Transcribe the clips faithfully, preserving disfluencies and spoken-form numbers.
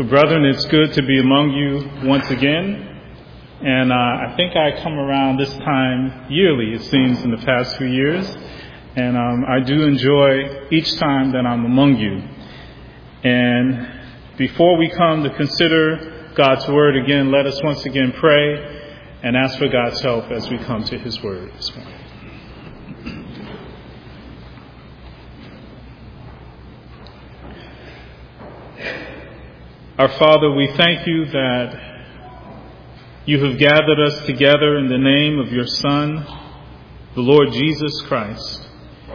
Well, brethren, it's good to be among you once again. And uh, I think I come around this time yearly, it seems, in the past few years. And um, I do enjoy each time that I'm among you. And before we come to consider God's Word again, let us once again pray and ask for God's help as we come to His Word this morning. Our Father, we thank you that you have gathered us together in the name of your Son, the Lord Jesus Christ.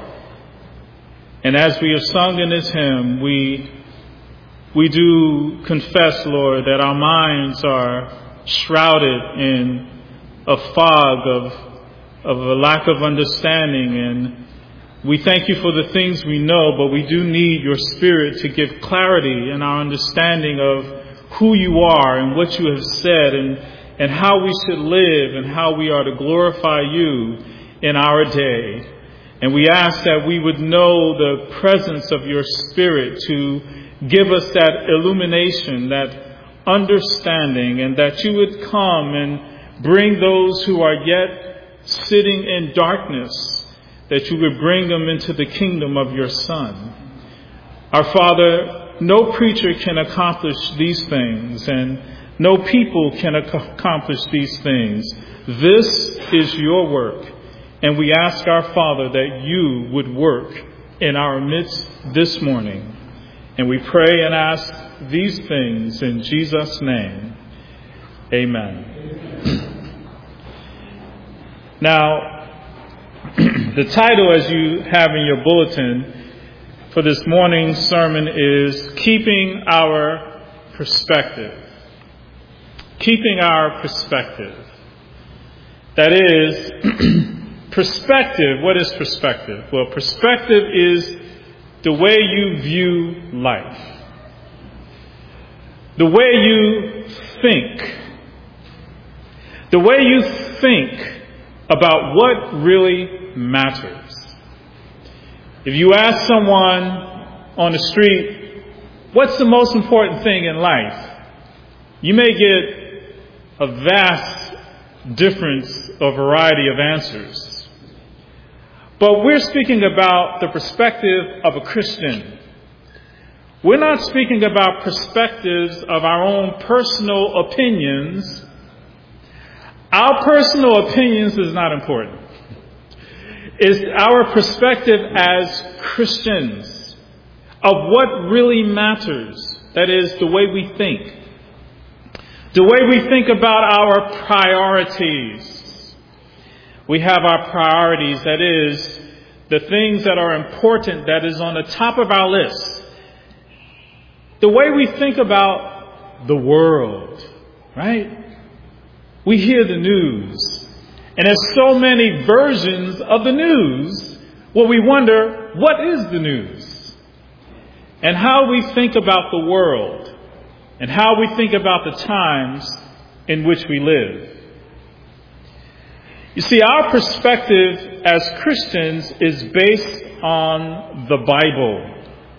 And as we have sung in this hymn, we we do confess, Lord, that our minds are shrouded in a fog of, of a lack of understanding. And we thank you for the things we know, but we do need your Spirit to give clarity in our understanding of who you are and what you have said and, and how we should live and how we are to glorify you in our day. And we ask that we would know the presence of your Spirit to give us that illumination, that understanding, and that you would come and bring those who are yet sitting in darkness, that you would bring them into the kingdom of your Son. Our Father, no preacher can accomplish these things, and no people can ac- accomplish these things. This is your work, and we ask our Father that you would work in our midst this morning. And we pray and ask these things in Jesus' name. Amen. Now, the title, as you have in your bulletin for this morning's sermon, is Keeping Our Perspective. Keeping our perspective. That is, perspective. What is perspective? Well, perspective is the way you view life. The way you think. The way you think about what really matters. If you ask someone on the street, what's the most important thing in life? You may get a vast difference, a variety of answers. But we're speaking about the perspective of a Christian. We're not speaking about perspectives of our own personal opinions. Our personal opinions is not important. It's our perspective as Christians of what really matters. That is, the way we think. The way we think about our priorities. We have our priorities, that is, the things that are important, that is on the top of our list. The way we think about the world, right? We hear the news, and there's so many versions of the news, well, we wonder, what is the news? And how we think about the world, and how we think about the times in which we live. You see, our perspective as Christians is based on the Bible.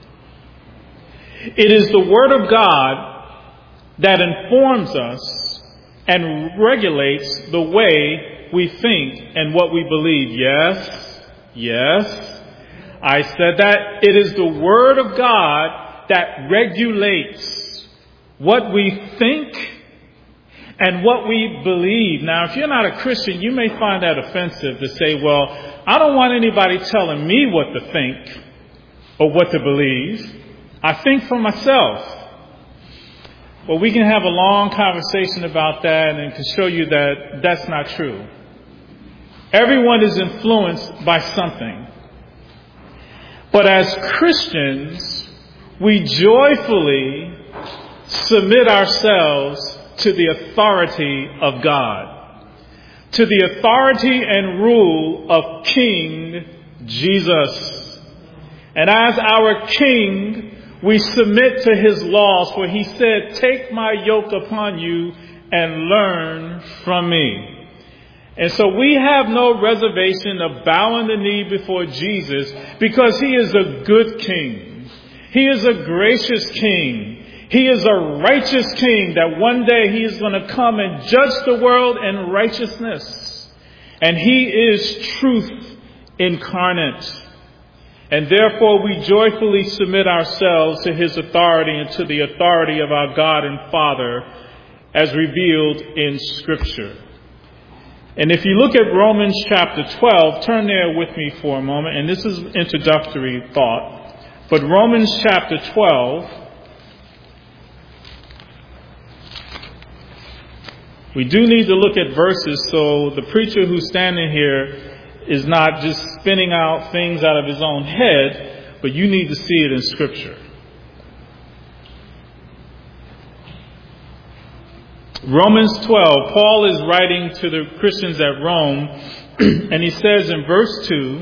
It is the Word of God that informs us and regulates the way we think and what we believe. Yes, yes, I said that. It is the Word of God that regulates what we think and what we believe. Now, if you're not a Christian, you may find that offensive to say, well, I don't want anybody telling me what to think or what to believe. I think for myself. Well, we can have a long conversation about that and can show you that that's not true. Everyone is influenced by something. But as Christians, we joyfully submit ourselves to the authority of God, to the authority and rule of King Jesus. And as our King, we submit to his laws, for he said, take my yoke upon you and learn from me. And so we have no reservation of bowing the knee before Jesus because he is a good king. He is a gracious king. He is a righteous king that one day he is going to come and judge the world in righteousness. And he is truth incarnate. And therefore we joyfully submit ourselves to his authority and to the authority of our God and Father as revealed in Scripture. And if you look at Romans chapter twelve, turn there with me for a moment. And this is introductory thought. But Romans chapter twelve, we do need to look at verses so the preacher who's standing here is not just spinning out things out of his own head, but you need to see it in Scripture. Romans twelve, Paul is writing to the Christians at Rome, and he says in verse two,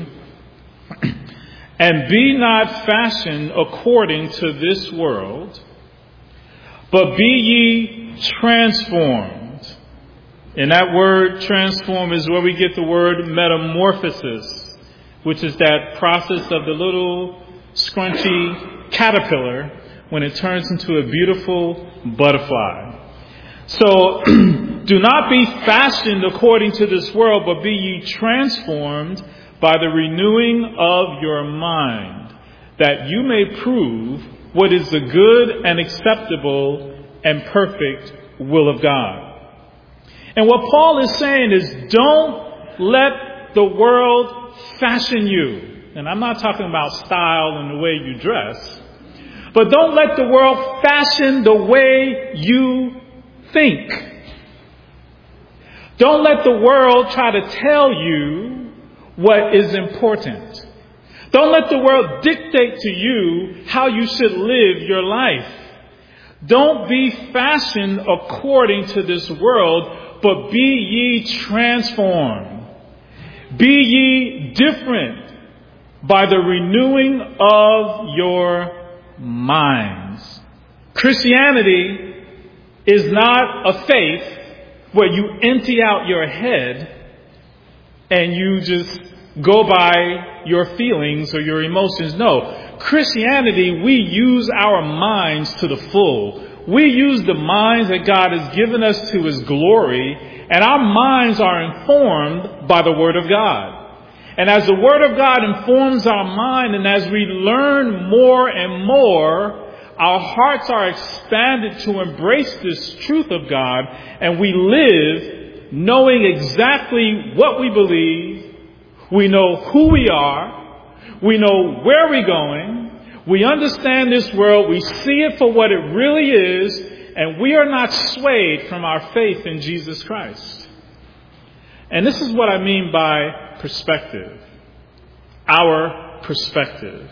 "And be not fashioned according to this world, but be ye transformed." And that word transform is where we get the word metamorphosis, which is that process of the little scrunchy caterpillar when it turns into a beautiful butterfly. So do not be fashioned according to this world, but be ye transformed by the renewing of your mind, that you may prove what is the good and acceptable and perfect will of God. And what Paul is saying is, don't let the world fashion you. And I'm not talking about style and the way you dress, but don't let the world fashion the way you think. Don't let the world try to tell you what is important. Don't let the world dictate to you how you should live your life. Don't be fashioned according to this world, but be ye transformed. Be ye different by the renewing of your minds. Christianity is not a faith where you empty out your head and you just go by your feelings or your emotions. No. Christianity, we use our minds to the full. We use the minds that God has given us to his glory, and our minds are informed by the Word of God. And as the Word of God informs our mind, and as we learn more and more, our hearts are expanded to embrace this truth of God, and we live knowing exactly what we believe. We know who we are. We know where we're going. We understand this world. We see it for what it really is. And we are not swayed from our faith in Jesus Christ. And this is what I mean by perspective. Our perspective.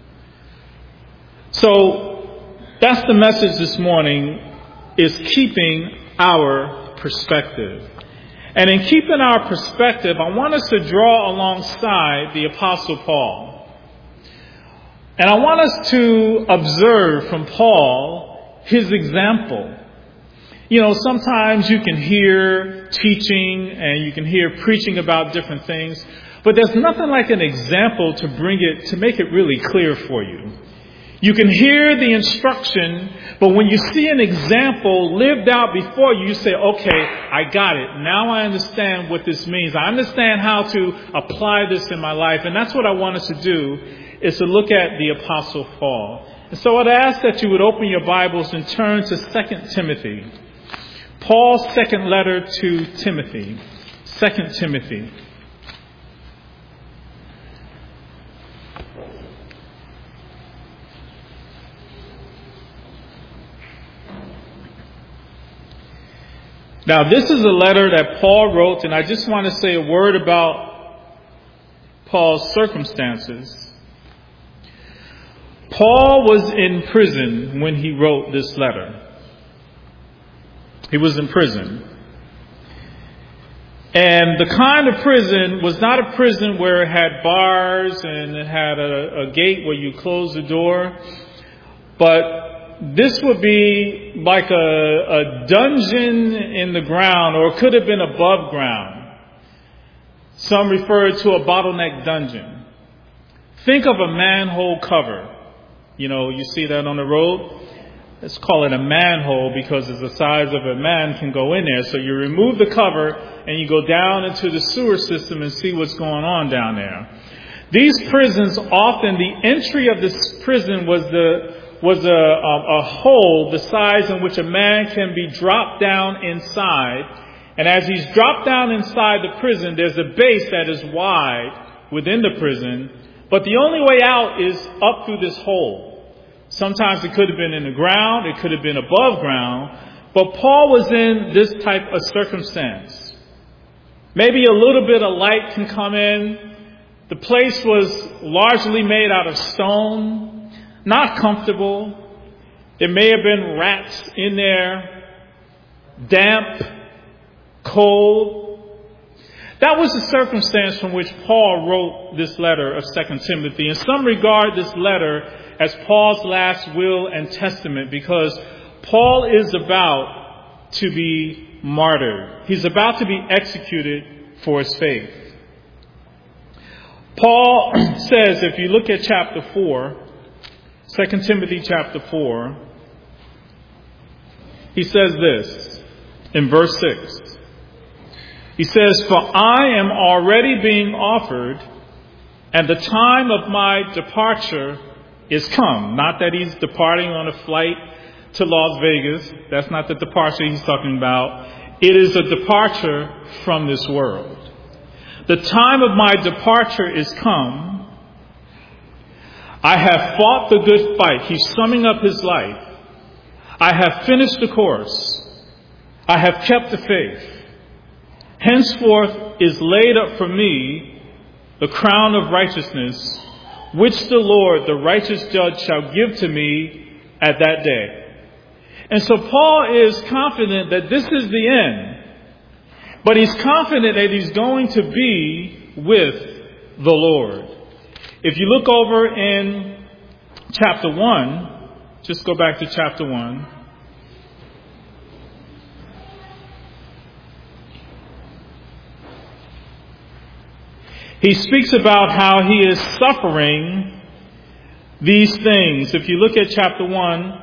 So that's the message this morning, is keeping our perspective. And in keeping our perspective, I want us to draw alongside the Apostle Paul. And I want us to observe from Paul his example. You know, sometimes you can hear teaching and you can hear preaching about different things, but there's nothing like an example to bring it, to make it really clear for you. You can hear the instruction, but when you see an example lived out before you, you say, okay, I got it. Now I understand what this means. I understand how to apply this in my life. And that's what I want us to do, is to look at the Apostle Paul. And so I'd ask that you would open your Bibles and turn to Second Timothy. Paul's second letter to Timothy. Second Timothy. Now, this is a letter that Paul wrote, and I just want to say a word about Paul's circumstances. Paul was in prison when he wrote this letter. He was in prison. And the kind of prison was not a prison where it had bars and it had a, a gate where you close the door, but this would be like a, a dungeon in the ground, or it could have been above ground. Some refer to a bottleneck dungeon. Think of a manhole cover. You know, you see that on the road. let's call it a manhole because it's the size of a man can go in there. So you remove the cover and you go down into the sewer system and see what's going on down there. These prisons, often the entry of this prison was the was a, a, a hole the size in which a man can be dropped down inside. And as he's dropped down inside the prison, there's a base that is wide within the prison. But the only way out is up through this hole. Sometimes it could have been in the ground. It could have been above ground. But Paul was in this type of circumstance. Maybe a little bit of light can come in. The place was largely made out of stone. Not comfortable. There may have been rats in there. Damp. Cold. That was the circumstance from which Paul wrote this letter of Second Timothy. In some regard, this letter as Paul's last will and testament, because Paul is about to be martyred. He's about to be executed for his faith. Paul says, if you look at chapter four, Second Timothy chapter four, he says this in verse six. He says, "For I am already being offered, and the time of my departure is come." Not that he's departing on a flight to Las Vegas. That's not the departure he's talking about. It is a departure from this world. "The time of my departure is come. I have fought the good fight." He's summing up his life. "I have finished the course. I have kept the faith. Henceforth is laid up for me the crown of righteousness, which the Lord, the righteous judge, shall give to me at that day." And so Paul is confident that this is the end. But he's confident that he's going to be with the Lord. If you look over in chapter one, just go back to chapter one. He speaks about how he is suffering these things. If you look at chapter one,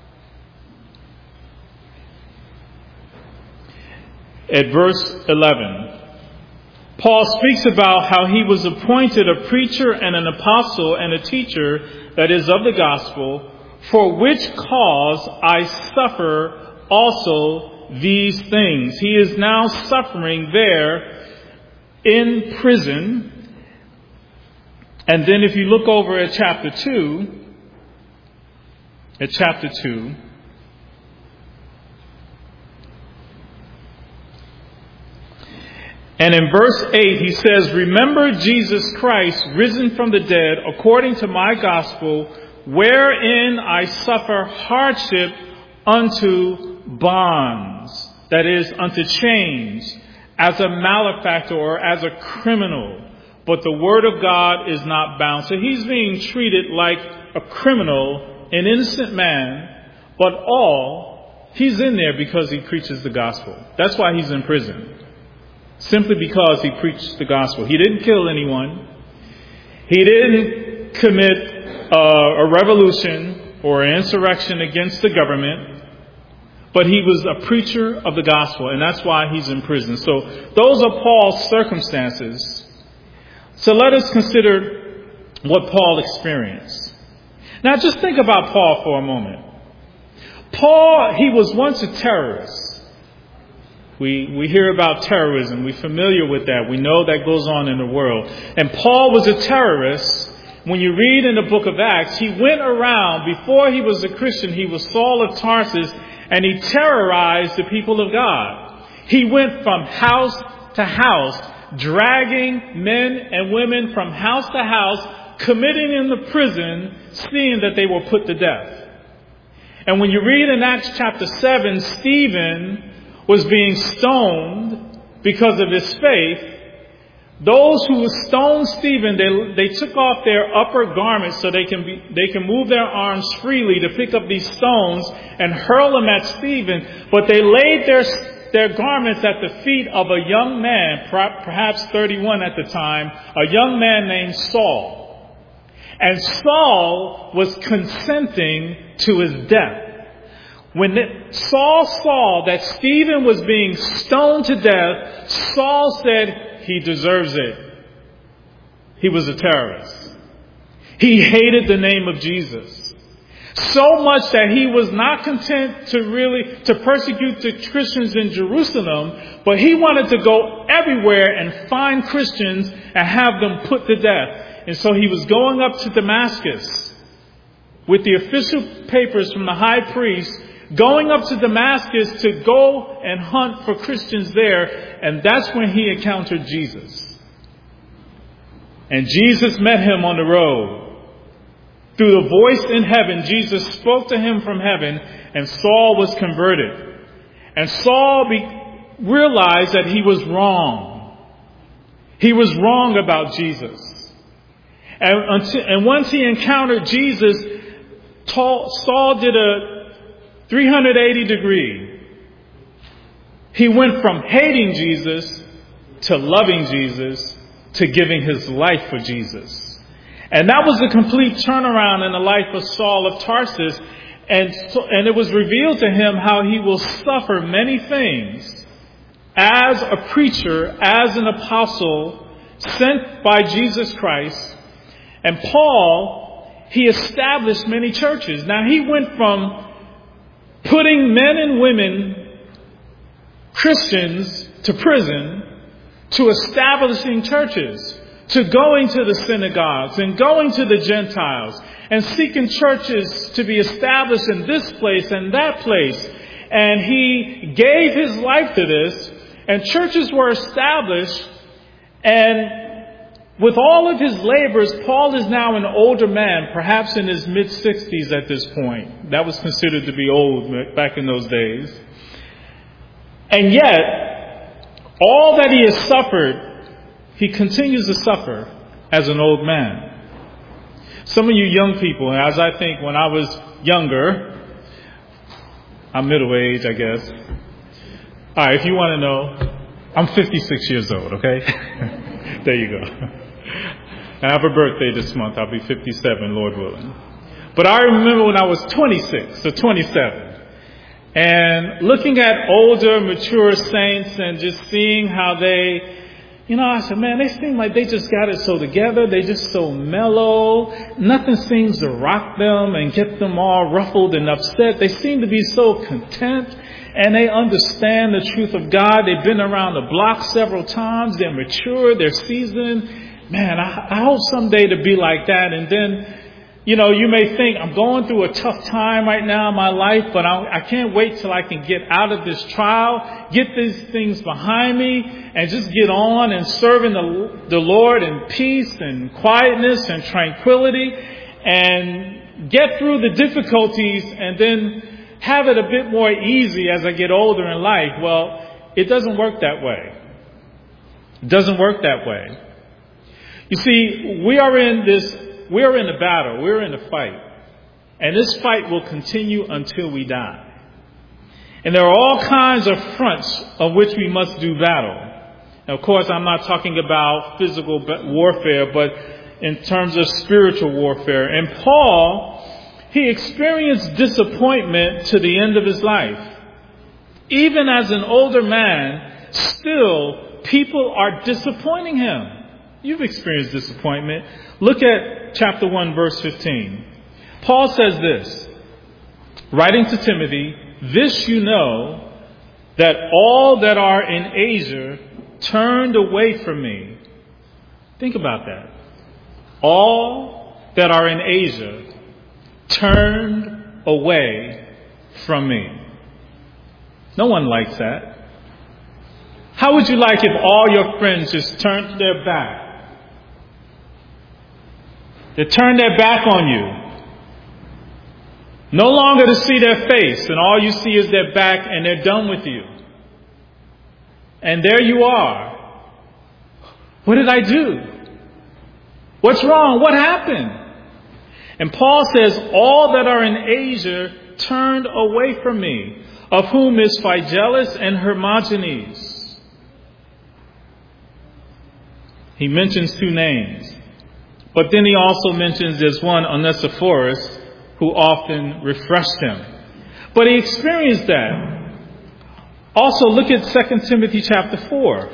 at verse eleven, Paul speaks about how he was appointed a preacher and an apostle and a teacher, that is, of the gospel, for which cause I suffer also these things. He is now suffering there in prison. And then if you look over at chapter two, at chapter two, and in verse eight, he says, "Remember Jesus Christ, risen from the dead, according to my gospel, wherein I suffer hardship unto bonds," that is, unto chains, "as a malefactor," or as a criminal. "But the word of God is not bound." So he's being treated like a criminal, an innocent man, but all, he's in there because he preaches the gospel. That's why he's in prison. Simply because he preached the gospel. He didn't kill anyone. He didn't commit uh, a revolution or an insurrection against the government. But he was a preacher of the gospel, and that's why he's in prison. So those are Paul's circumstances. So let us consider what Paul experienced. Now just think about Paul for a moment. Paul, he was once a terrorist. We we hear about terrorism. We're familiar with that. We know that goes on in the world. And Paul was a terrorist. When you read in the book of Acts, he went around, before he was a Christian, he was Saul of Tarsus, and he terrorized the people of God. He went from house to house, dragging men and women from house to house, committing in the prison, seeing that they were put to death. And when you read in Acts chapter seven, Stephen was being stoned because of his faith. Those who stoned Stephen, they, they took off their upper garments so they can be, they can move their arms freely to pick up these stones and hurl them at Stephen. But they laid their their garments at the feet of a young man, perhaps thirty-one at the time, a young man named Saul. And Saul was consenting to his death. When Saul saw that Stephen was being stoned to death, Saul said, he deserves it. He was a terrorist. He hated the name of Jesus. So much that he was not content to really to persecute the Christians in Jerusalem, but he wanted to go everywhere and find Christians and have them put to death. And so he was going up to Damascus with the official papers from the high priest, going up to Damascus to go and hunt for Christians there. And that's when he encountered Jesus. And Jesus met him on the road. Through the voice in heaven, Jesus spoke to him from heaven, and Saul was converted. And Saul be- realized that he was wrong. He was wrong about Jesus. And, until, and once he encountered Jesus, Saul did a three hundred eighty degree. He went from hating Jesus to loving Jesus to giving his life for Jesus. And that was a complete turnaround in the life of Saul of Tarsus. And, so, and it was revealed to him how he will suffer many things as a preacher, as an apostle sent by Jesus Christ. And Paul, he established many churches. Now he went from putting men and women, Christians, to prison to establishing churches, to going to the synagogues and going to the Gentiles and seeking churches to be established in this place and that place. And he gave his life to this, and churches were established. And with all of his labors, Paul is now an older man, perhaps in his mid-sixties at this point. That was considered to be old back in those days. And yet, all that he has suffered, he continues to suffer as an old man. Some of you young people, as I think when I was younger, I'm middle-aged, I guess. All right, if you want to know, I'm fifty-six years old, okay? There you go. I have a birthday this month. I'll be fifty-seven, Lord willing. But I remember when I was twenty-six or twenty-seven, and looking at older, mature saints and just seeing how they, you know, I said, man, they seem like they just got it so together. They just so mellow. Nothing seems to rock them and get them all ruffled and upset. They seem to be so content, and they understand the truth of God. They've been around the block several times. They're mature. They're seasoned. Man, I, I hope someday to be like that. And then, you know, you may think, I'm going through a tough time right now in my life, but I, I can't wait till I can get out of this trial, get these things behind me, and just get on and serving the, the Lord in peace and quietness and tranquility, and get through the difficulties and then have it a bit more easy as I get older in life. Well, it doesn't work that way. It doesn't work that way. You see, we are in this We're in a battle. We're in a fight. And this fight will continue until we die. And there are all kinds of fronts of which we must do battle. Now, of course, I'm not talking about physical warfare, but in terms of spiritual warfare. And Paul, he experienced disappointment to the end of his life. Even as an older man, still people are disappointing him. You've experienced disappointment. Look at chapter one, verse fifteen. Paul says this, writing to Timothy, "This you know, that all that are in Asia turned away from me." Think about that. All that are in Asia turned away from me. No one likes that. How would you like if all your friends just turned their back? They turn their back on you. No longer to see their face, and all you see is their back, and they're done with you. And there you are. What did I do? What's wrong? What happened? And Paul says, all that are in Asia turned away from me, of whom is Phygelus and Hermogenes. He mentions two names. But then he also mentions there's one, Onesiphorus, who often refreshed him. But he experienced that. Also, look at Second Timothy chapter four.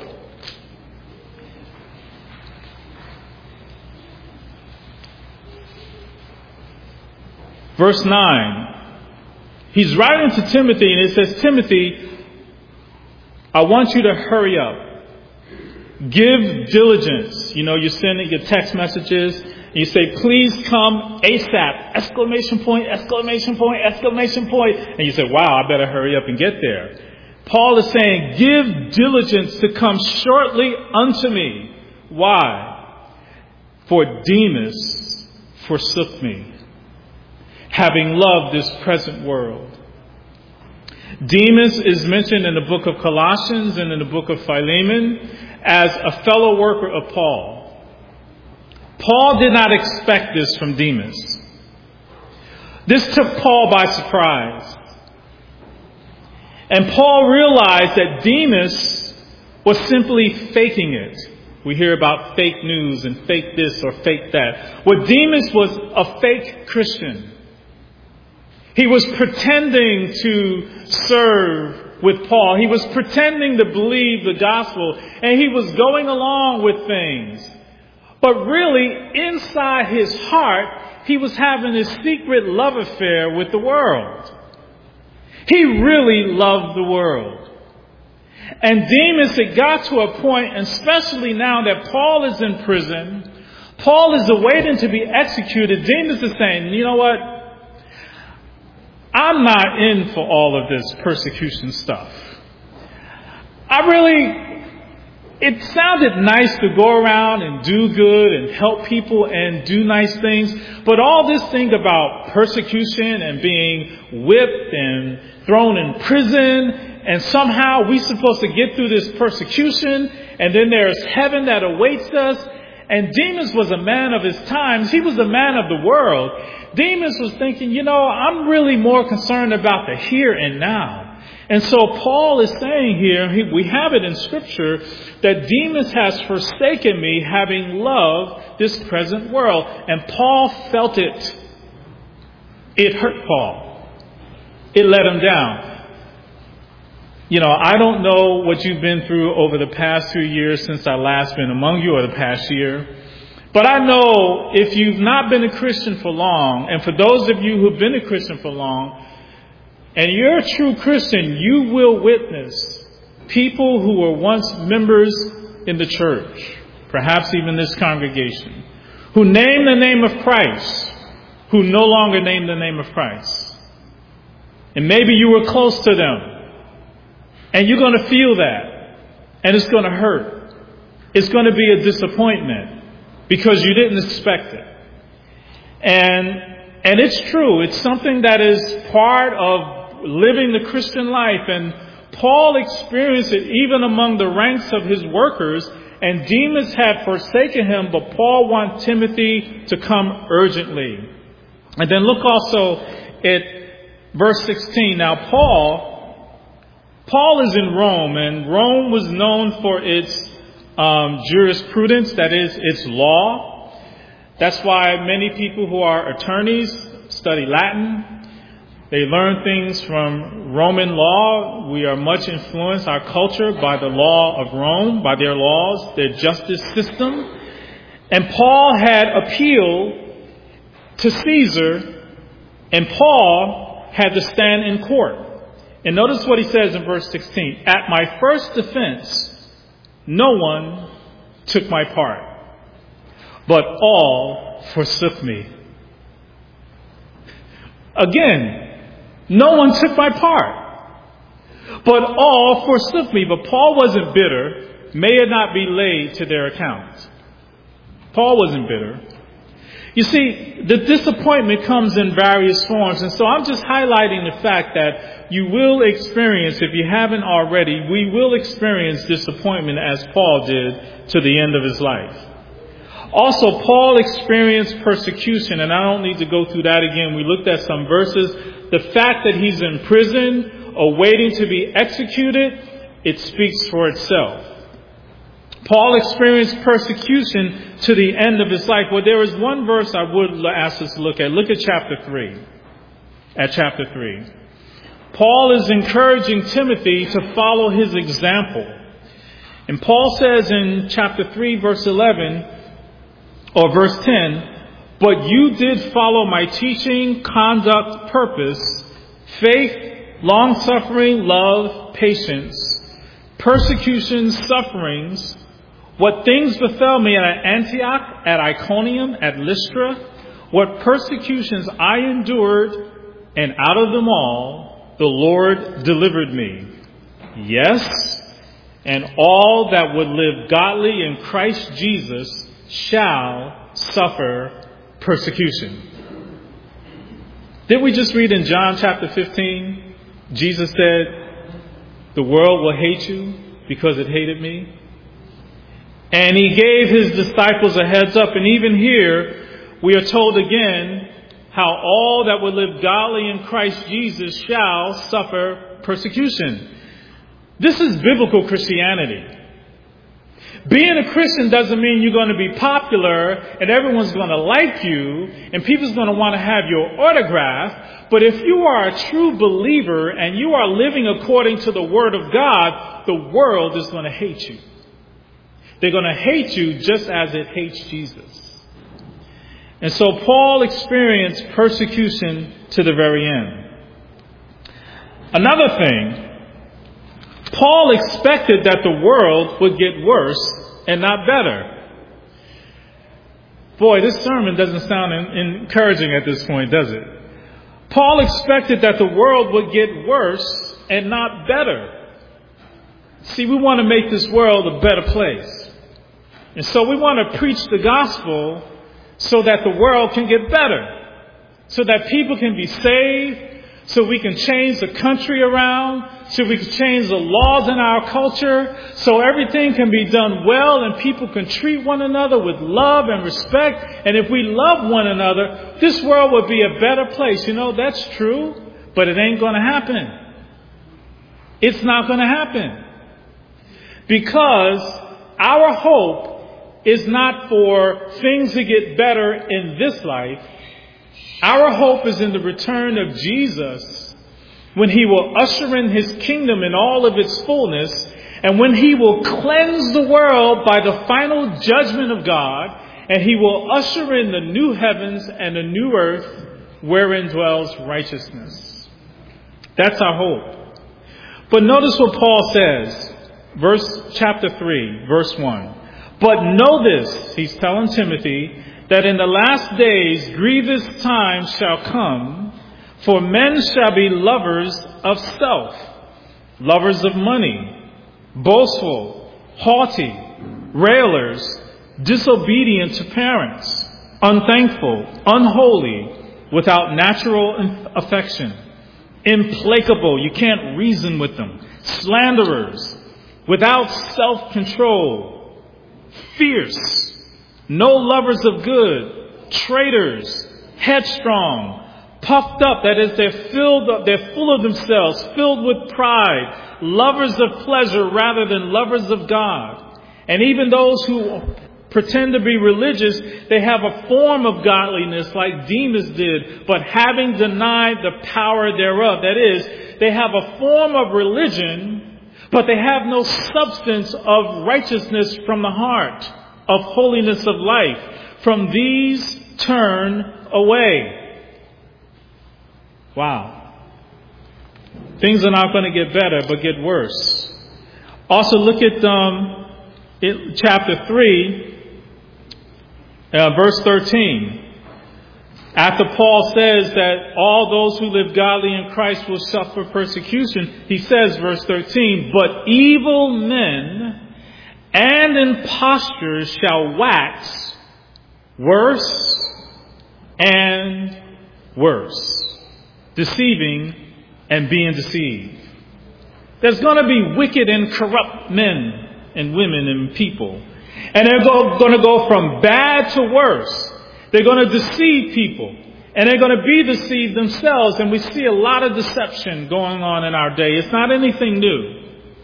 Verse nine. He's writing to Timothy, and it says, Timothy, I want you to hurry up. Give diligence. You know, you're sending your text messages, and you say, please come ASAP! Exclamation point, exclamation point, exclamation point. And you say, wow, I better hurry up and get there. Paul is saying, give diligence to come shortly unto me. Why? For Demas forsook me, having loved this present world. Demas is mentioned in the book of Colossians and in the book of Philemon as a fellow worker of Paul. Paul did not expect this from Demas. This took Paul by surprise. And Paul realized that Demas was simply faking it. We hear about fake news and fake this or fake that. Well, Demas was a fake Christian. He was pretending to serve with Paul. He was pretending to believe the gospel, and he was going along with things. But really, inside his heart, he was having a secret love affair with the world. He really loved the world. And Demas, it got to a point, and especially now that Paul is in prison, Paul is awaiting to be executed. Demas is saying, you know what? I'm not in for all of this persecution stuff. I really, it sounded nice to go around and do good and help people and do nice things. But all this thing about persecution and being whipped and thrown in prison, and somehow we're supposed to get through this persecution, and then there's heaven that awaits us. And Demas was a man of his times. He was a man of the world. Demas was thinking, you know, I'm really more concerned about the here and now. And so Paul is saying here, we have it in Scripture, that Demas has forsaken me, having loved this present world. And Paul felt it. It hurt Paul. It let him down. You know, I don't know what you've been through over the past few years since I last been among you, or the past year. But I know if you've not been a Christian for long, and for those of you who've been a Christian for long, and you're a true Christian, you will witness people who were once members in the church, perhaps even this congregation, who named the name of Christ, who no longer name the name of Christ. And maybe you were close to them. And you're going to feel that. And it's going to hurt. It's going to be a disappointment because you didn't expect it. And, and it's true. It's something that is part of living the Christian life. And Paul experienced it even among the ranks of his workers. And Demas had forsaken him, but Paul wants Timothy to come urgently. And then look also at verse sixteen. Now, Paul... Paul is in Rome, and Rome was known for its um, jurisprudence, that is, its law. That's why many people who are attorneys study Latin. They learn things from Roman law. We are much influenced, our culture, by the law of Rome, by their laws, their justice system. And Paul had appealed to Caesar, and Paul had to stand in court. And notice what he says in verse sixteen. At my first defense, no one took my part, but all forsook me. Again, no one took my part, but all forsook me. But Paul wasn't bitter. May it not be laid to their account. Paul wasn't bitter. You see, the disappointment comes in various forms. And so I'm just highlighting the fact that you will experience, if you haven't already, we will experience disappointment as Paul did to the end of his life. Also, Paul experienced persecution, and I don't need to go through that again. We looked at some verses. The fact that he's in prison, awaiting to be executed, it speaks for itself. Paul experienced persecution to the end of his life. Well, there is one verse I would ask us to look at. Look at chapter three. At chapter three. Paul is encouraging Timothy to follow his example. And Paul says in chapter three, verse eleven, or verse ten, "But you did follow my teaching, conduct, purpose, faith, long-suffering, love, patience, persecutions, sufferings, what things befell me at Antioch, at Iconium, at Lystra, what persecutions I endured, and out of them all the Lord delivered me. Yes, and all that would live godly in Christ Jesus shall suffer persecution." Did we just read in John chapter fifteen, Jesus said, "The world will hate you because it hated me." And he gave his disciples a heads up. And even here, we are told again how all that will live godly in Christ Jesus shall suffer persecution. This is biblical Christianity. Being a Christian doesn't mean you're going to be popular and everyone's going to like you and people's going to want to have your autograph. But if you are a true believer and you are living according to the Word of God, the world is going to hate you. They're going to hate you just as it hates Jesus. And so Paul experienced persecution to the very end. Another thing, Paul expected that the world would get worse and not better. Boy, this sermon doesn't sound encouraging at this point, does it? Paul expected that the world would get worse and not better. See, we want to make this world a better place. And so we want to preach the gospel so that the world can get better, so that people can be saved, so we can change the country around, so we can change the laws in our culture, so everything can be done well and people can treat one another with love and respect. And if we love one another, this world would be a better place. You know, that's true, but it ain't going to happen. It's not going to happen. Because our hope is not for things to get better in this life. Our hope is in the return of Jesus, when he will usher in his kingdom in all of its fullness, and when he will cleanse the world by the final judgment of God, and he will usher in the new heavens and the new earth wherein dwells righteousness. That's our hope. But notice what Paul says, verse chapter three, verse one. "But know this," he's telling Timothy, "that in the last days grievous times shall come, for men shall be lovers of self, lovers of money, boastful, haughty, railers, disobedient to parents, unthankful, unholy, without natural affection, implacable," you can't reason with them, "slanderers, without self-control, fierce, no lovers of good, traitors, headstrong, puffed up," that is, they're filled up, they're full of themselves, filled with pride, lovers of pleasure rather than lovers of God. And even those who pretend to be religious, they have a form of godliness like Demas did, but having denied the power thereof. That is, they have a form of religion, but they have no substance of righteousness from the heart, of holiness of life. From these turn away. Wow. Things are not going to get better, but get worse. Also look at um, it, chapter three, uh, verse thirteen. After Paul says that all those who live godly in Christ will suffer persecution, he says, verse thirteen, "But evil men and impostors shall wax worse and worse, deceiving and being deceived." There's going to be wicked and corrupt men and women and people. And they're going to go from bad to worse. They're going to deceive people. And they're going to be deceived themselves. And we see a lot of deception going on in our day. It's not anything new.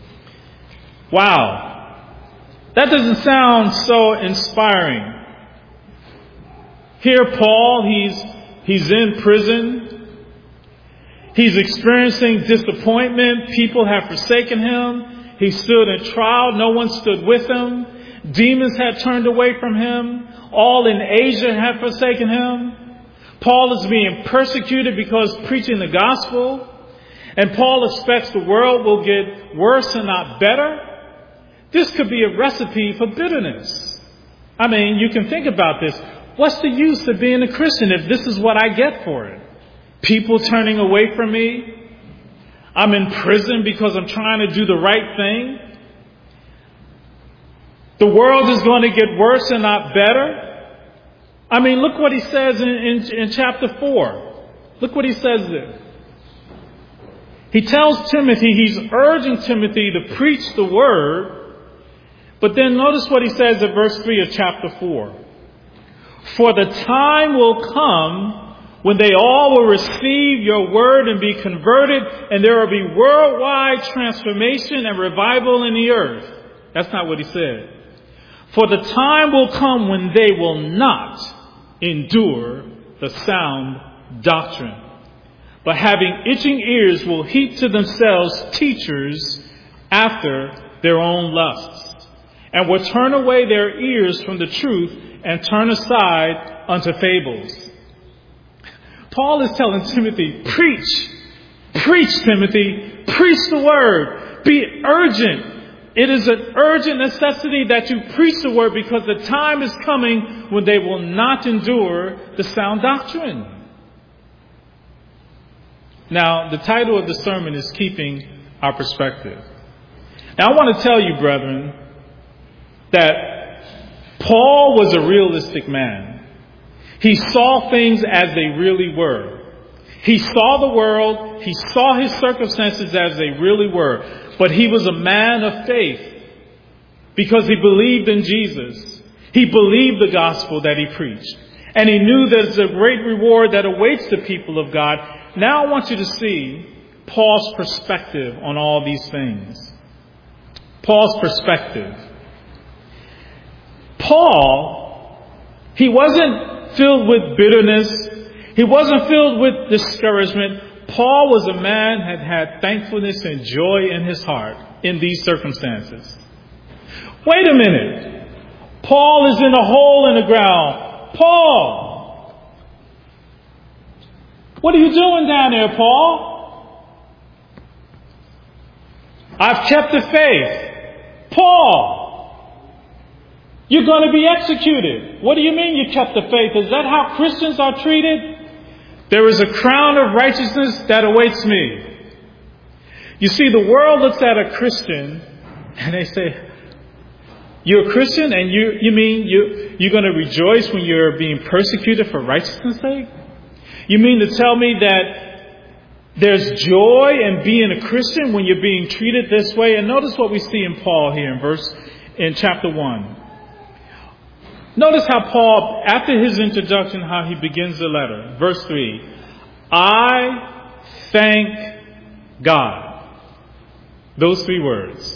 Wow. That doesn't sound so inspiring. Here Paul, he's, he's in prison. He's experiencing disappointment. People have forsaken him. He stood in trial. No one stood with him. Demons had turned away from him. All in Asia had forsaken him. Paul is being persecuted because preaching the gospel. And Paul expects the world will get worse and not better. This could be a recipe for bitterness. I mean, you can think about this. What's the use of being a Christian if this is what I get for it? People turning away from me. I'm in prison because I'm trying to do the right thing. The world is going to get worse and not better. I mean, look what he says in, in, in chapter four. Look what he says there. He tells Timothy, he's urging Timothy to preach the word. But then notice what he says in verse three of chapter four. For the time will come when they all will receive your word and be converted, and there will be worldwide transformation and revival in the earth. That's not what he said. For the time will come when they will not endure the sound doctrine, but having itching ears will heap to themselves teachers after their own lusts, and will turn away their ears from the truth and turn aside unto fables. Paul is telling Timothy, preach, preach, Timothy, preach the word, be urgent. It is an urgent necessity that you preach the word because the time is coming when they will not endure the sound doctrine. Now, the title of the sermon is Keeping Our Perspective. Now, I want to tell you, brethren, that Paul was a realistic man. He saw things as they really were. He saw the world. He saw his circumstances as they really were. But he was a man of faith because he believed in Jesus. He believed the gospel that he preached. And he knew there's a great reward that awaits the people of God. Now I want you to see Paul's perspective on all these things. Paul's perspective. Paul, he wasn't filled with bitterness. He wasn't filled with discouragement. Paul was a man that had thankfulness and joy in his heart in these circumstances. Wait a minute. Paul is in a hole in the ground. Paul, what are you doing down there, Paul? I've kept the faith. Paul, you're going to be executed. What do you mean you kept the faith? Is that how Christians are treated? There is a crown of righteousness that awaits me. You see, the world looks at a Christian and they say, you're a Christian and you, you mean you, you're going to rejoice when you're being persecuted for righteousness' sake? You mean to tell me that there's joy in being a Christian when you're being treated this way? And notice what we see in Paul here in verse, in chapter one. Notice how Paul, after his introduction, how he begins the letter. Verse three. I thank God. Those three words.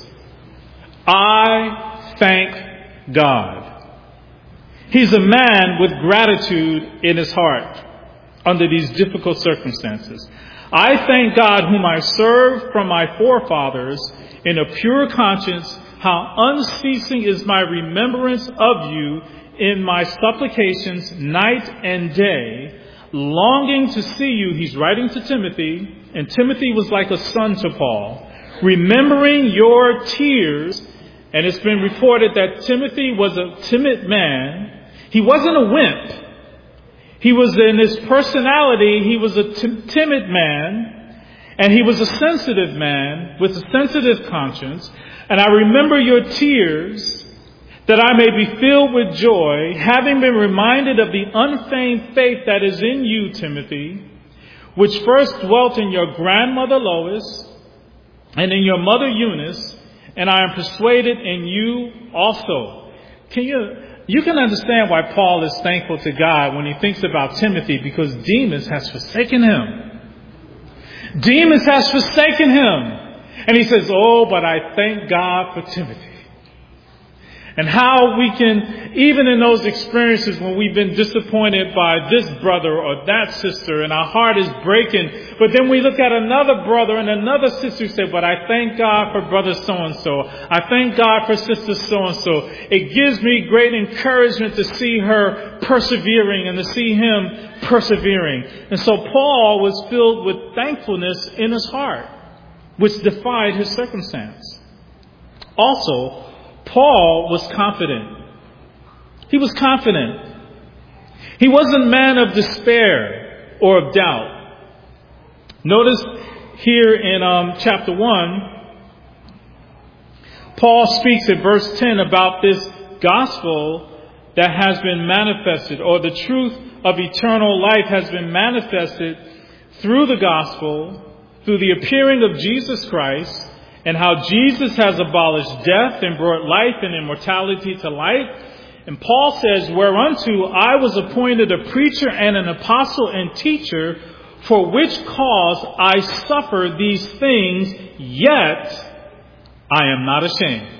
I thank God. He's a man with gratitude in his heart under these difficult circumstances. I thank God whom I serve from my forefathers in a pure conscience, how unceasing is my remembrance of you in my supplications night and day, longing to see you. He's writing to Timothy, and Timothy was like a son to Paul, remembering your tears. And it's been reported that Timothy was a timid man. He wasn't a wimp. He was, in his personality, he was a t- timid man, and he was a sensitive man with a sensitive conscience. And I remember your tears, that I may be filled with joy, having been reminded of the unfeigned faith that is in you, Timothy, which first dwelt in your grandmother Lois and in your mother Eunice, and I am persuaded in you also. Can you, you can understand why Paul is thankful to God when he thinks about Timothy, because Demas has forsaken him. Demas has forsaken him. And he says, oh, but I thank God for Timothy. And how we can, even in those experiences when we've been disappointed by this brother or that sister and our heart is breaking, but then we look at another brother and another sister who say, but I thank God for brother so-and-so. I thank God for sister so-and-so. It gives me great encouragement to see her persevering and to see him persevering. And so Paul was filled with thankfulness in his heart, which defied his circumstance. Also, Paul was confident. He was confident. He wasn't a man of despair or of doubt. Notice here in um, chapter one, Paul speaks at verse ten about this gospel that has been manifested, or the truth of eternal life has been manifested through the gospel, through the appearing of Jesus Christ, and how Jesus has abolished death and brought life and immortality to light. And Paul says, whereunto I was appointed a preacher and an apostle and teacher, for which cause I suffer these things, yet I am not ashamed.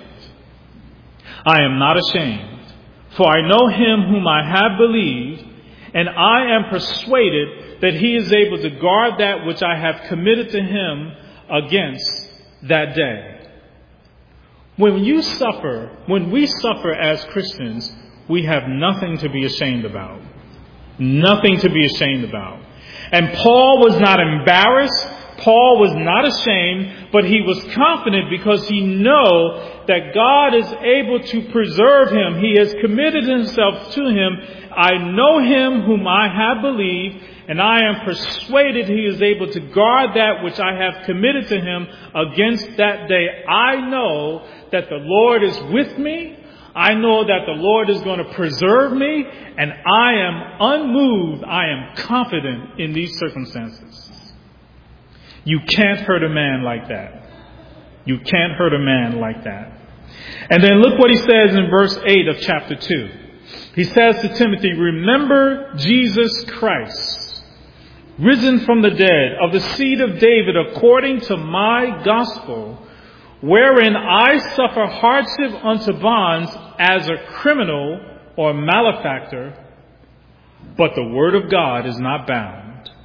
I am not ashamed. For I know him whom I have believed, and I am persuaded that he is able to guard that which I have committed to him against that day. When you suffer, when we suffer as Christians, we have nothing to be ashamed about. Nothing to be ashamed about. And Paul was not embarrassed. Paul was not ashamed, but he was confident because he knew that God is able to preserve him. He has committed himself to him. I know him whom I have believed, and I am persuaded he is able to guard that which I have committed to him against that day. I know that the Lord is with me. I know that the Lord is going to preserve me, and I am unmoved. I am confident in these circumstances. You can't hurt a man like that. You can't hurt a man like that. And then look what he says in verse eight of chapter two. He says to Timothy, remember Jesus Christ, risen from the dead, of the seed of David, according to my gospel, wherein I suffer hardship unto bonds as a criminal or malefactor, but the word of God is not bound.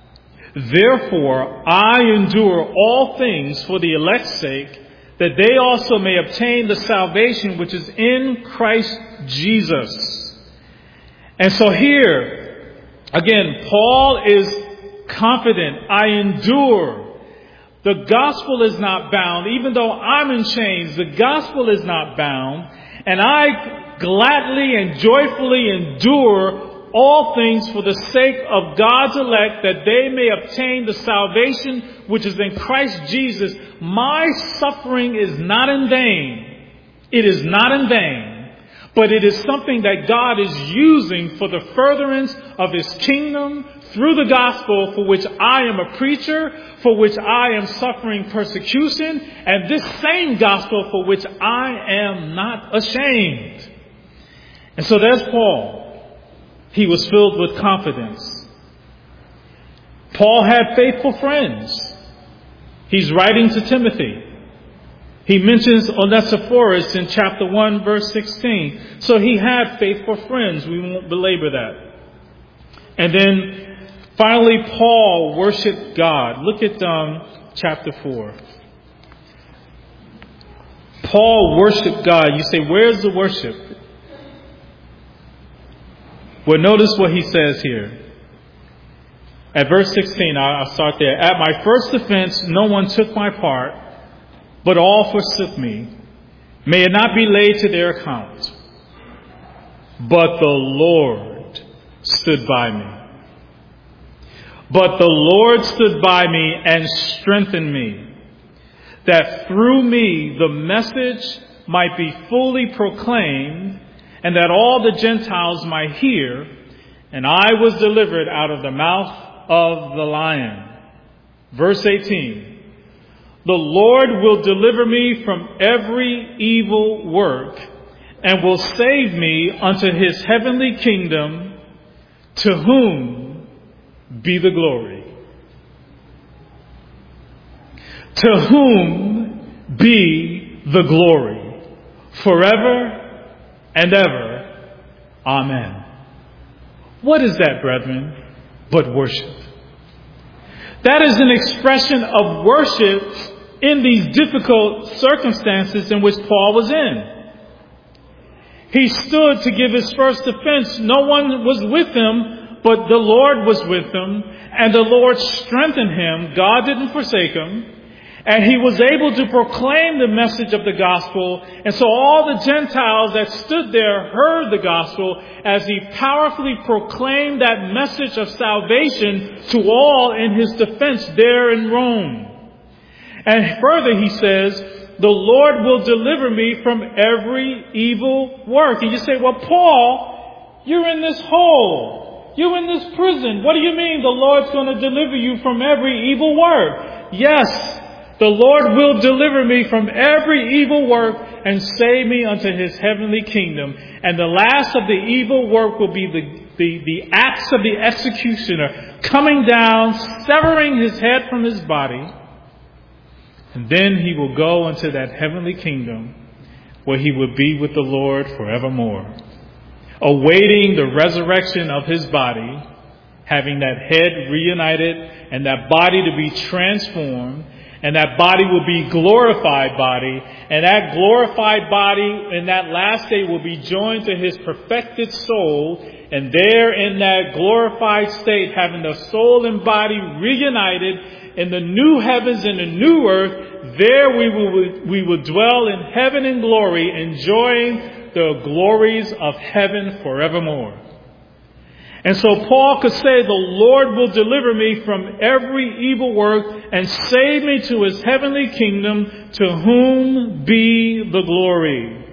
Therefore I endure all things for the elect's sake, that they also may obtain the salvation which is in Christ Jesus. And so here, again, Paul is confident. I endure. The gospel is not bound. Even though I'm in chains, the gospel is not bound. And I gladly and joyfully endure all things for the sake of God's elect, that they may obtain the salvation which is in Christ Jesus. My suffering is not in vain. It is not in vain. But it is something that God is using for the furtherance of his kingdom through the gospel, for which I am a preacher, for which I am suffering persecution, and this same gospel for which I am not ashamed. And so there's Paul. He was filled with confidence. Paul had faithful friends. He's writing to Timothy. He mentions Onesiphorus in chapter one, verse sixteen. So he had faithful friends. We won't belabor that. And then finally, Paul worshiped God. Look at um, chapter four. Paul worshiped God. You say, where's the worship? Well, notice what he says here. At verse sixteen, I'll start there. At my first offense, no one took my part, but all forsook me. May it not be laid to their account. But the Lord stood by me. But the Lord stood by me and strengthened me, that through me the message might be fully proclaimed, and that all the Gentiles might hear. And I was delivered out of the mouth of the lion. Verse eighteen. The Lord will deliver me from every evil work, and will save me unto his heavenly kingdom, to whom be the glory. To whom be the glory forever and ever. Amen. What is that, brethren, but worship? That is an expression of worship in these difficult circumstances in which Paul was in. He stood to give his first defense. No one was with him, but the Lord was with him, and the Lord strengthened him. God didn't forsake him. And he was able to proclaim the message of the gospel. And so all the Gentiles that stood there heard the gospel as he powerfully proclaimed that message of salvation to all in his defense there in Rome. And further he says, the Lord will deliver me from every evil work. And you say, well, Paul, you're in this hole. You're in this prison. What do you mean the Lord's going to deliver you from every evil work? Yes. The Lord will deliver me from every evil work and save me unto his heavenly kingdom. And the last of the evil work will be the, the, the axe of the executioner coming down, severing his head from his body. And then he will go into that heavenly kingdom where he will be with the Lord forevermore, awaiting the resurrection of his body, having that head reunited and that body to be transformed. And that body will be glorified body. And that glorified body in that last day will be joined to his perfected soul. And there in that glorified state, having the soul and body reunited in the new heavens and the new earth, there we will, we will dwell in heaven and glory, enjoying the glories of heaven forevermore. And so Paul could say, the Lord will deliver me from every evil work and save me to his heavenly kingdom, to whom be the glory.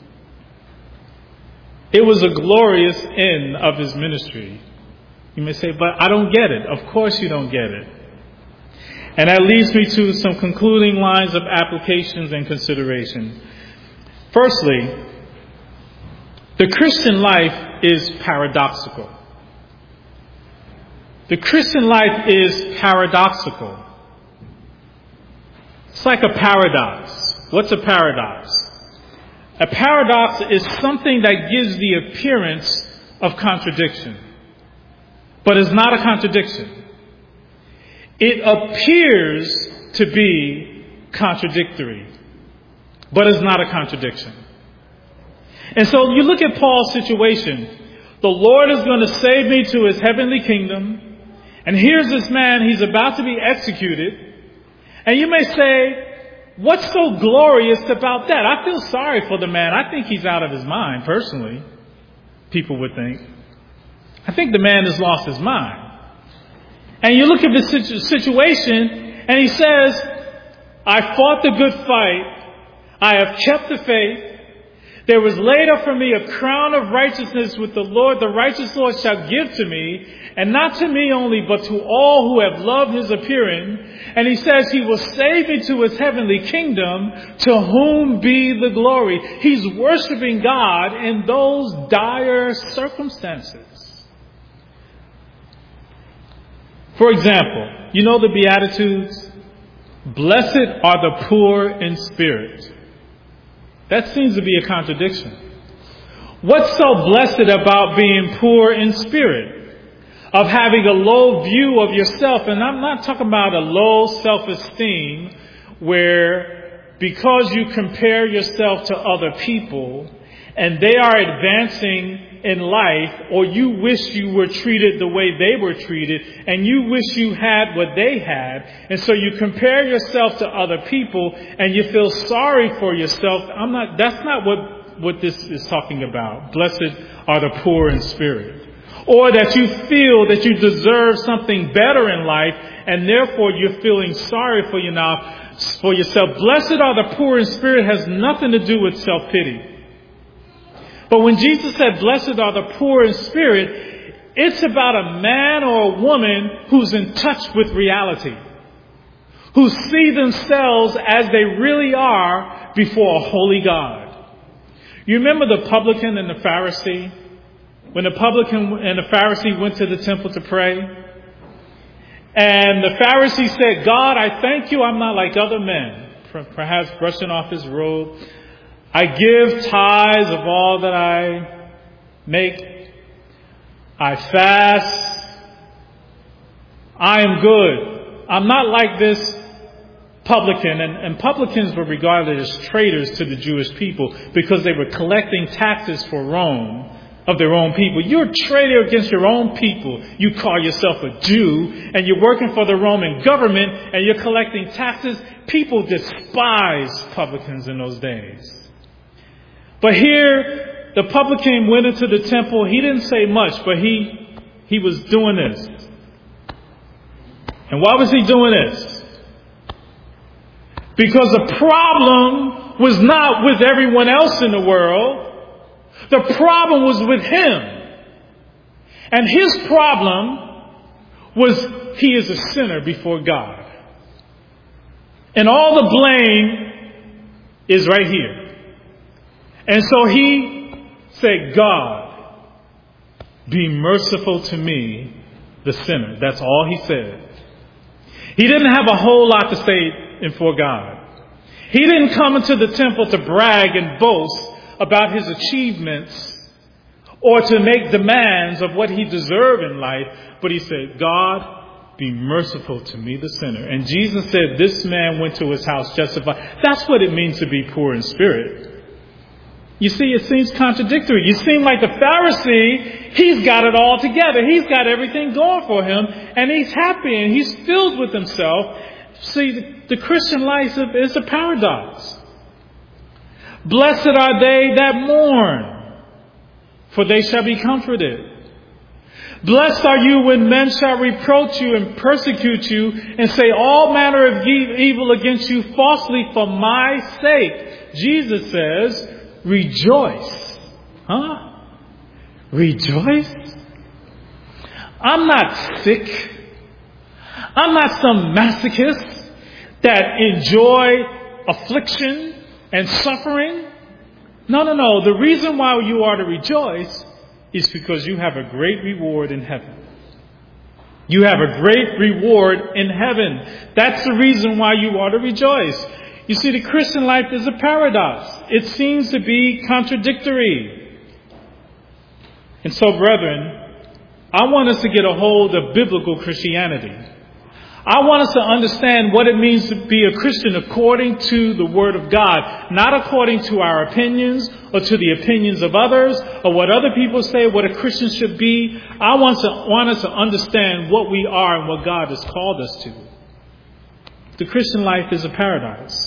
It was a glorious end of his ministry. You may say, but I don't get it. Of course you don't get it. And that leads me to some concluding lines of applications and consideration. Firstly, the Christian life is paradoxical. The Christian life is paradoxical. It's like a paradox. What's a paradox? A paradox is something that gives the appearance of contradiction, but is not a contradiction. It appears to be contradictory, but is not a contradiction. And so you look at Paul's situation. The Lord is going to save me to his heavenly kingdom. And here's this man, he's about to be executed. And you may say, what's so glorious about that? I feel sorry for the man. I think he's out of his mind, personally. People would think. I think the man has lost his mind. And you look at the situ- situation, and he says, I fought the good fight. I have kept the faith. There was laid up for me a crown of righteousness with the Lord. The righteous Lord shall give to me, and not to me only, but to all who have loved his appearing. And he says he will save me to his heavenly kingdom, to whom be the glory. He's worshiping God in those dire circumstances. For example, you know the Beatitudes? Blessed are the poor in spirit. That seems to be a contradiction. What's so blessed about being poor in spirit? Of having a low view of yourself. And I'm not talking about a low self-esteem where because you compare yourself to other people and they are advancing in life, or you wish you were treated the way they were treated, and you wish you had what they had, and so you compare yourself to other people and you feel sorry for yourself. I'm not, that's not what, what this is talking about. Blessed are the poor in spirit. Or that you feel that you deserve something better in life, and therefore you're feeling sorry for you now, for yourself. Blessed are the poor in spirit has nothing to do with self-pity. But when Jesus said, blessed are the poor in spirit, it's about a man or a woman who's in touch with reality, who see themselves as they really are before a holy God. You remember the publican and the Pharisee? When the publican and the Pharisee went to the temple to pray, and the Pharisee said, God, I thank you I'm not like other men, perhaps brushing off his robe. I give tithes of all that I make. I fast. I am good. I'm not like this publican. And, and publicans were regarded as traitors to the Jewish people because they were collecting taxes for Rome of their own people. You're a traitor against your own people. You call yourself a Jew and you're working for the Roman government and you're collecting taxes. People despised publicans in those days. But here, the publican went into the temple. He didn't say much, but he, he was doing this. And why was he doing this? Because the problem was not with everyone else in the world. The problem was with him. And his problem was he is a sinner before God. And all the blame is right here. And so he said, God, be merciful to me, the sinner. That's all he said. He didn't have a whole lot to say before God. He didn't come into the temple to brag and boast about his achievements or to make demands of what he deserved in life. But he said, God, be merciful to me, the sinner. And Jesus said, this man went to his house justified. That's what it means to be poor in spirit. You see, it seems contradictory. You seem like the Pharisee, he's got it all together. He's got everything going for him, and he's happy, and he's filled with himself. See, the, the Christian life is a paradox. Blessed are they that mourn, for they shall be comforted. Blessed are you when men shall reproach you and persecute you and say all manner of evil against you falsely for my sake. Jesus says, rejoice. Huh? Rejoice? I'm not sick. I'm not some masochist that enjoy affliction and suffering. No, no, no. The reason why you are to rejoice is because you have a great reward in heaven. You have a great reward in heaven. That's the reason why you are to rejoice. You see, the Christian life is a paradox. It seems to be contradictory. And so, brethren, I want us to get a hold of biblical Christianity. I want us to understand what it means to be a Christian according to the Word of God, not according to our opinions or to the opinions of others or what other people say what a Christian should be. I want, to, want us to understand what we are and what God has called us to. The Christian life is a paradise.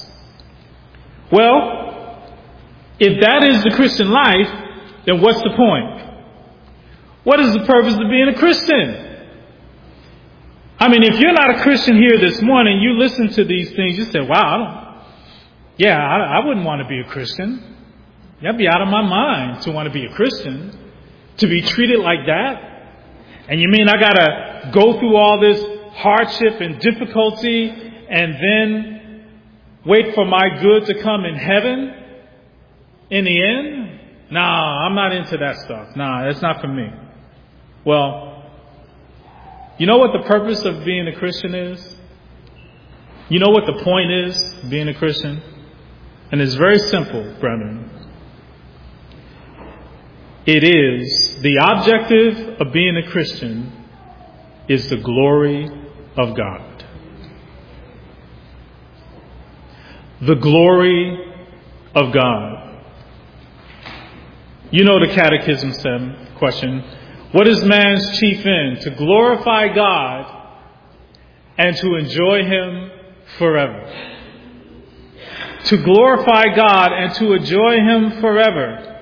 Well, if that is the Christian life, then what's the point? What is the purpose of being a Christian? I mean, if you're not a Christian here this morning, you listen to these things, you say, wow, I don't, yeah, I, I wouldn't want to be a Christian. That'd be out of my mind to want to be a Christian, to be treated like that. And you mean I got to go through all this hardship and difficulty and then wait for my good to come in heaven in the end? Nah, I'm not into that stuff. Nah, that's not for me. Well, you know what the purpose of being a Christian is? You know what the point is of being a Christian? And it's very simple, brethren. It is, the objective of being a Christian is the glory of God. The glory of God. You know the catechism said, question, what is man's chief end? To glorify God and to enjoy Him forever. To glorify God and to enjoy Him forever.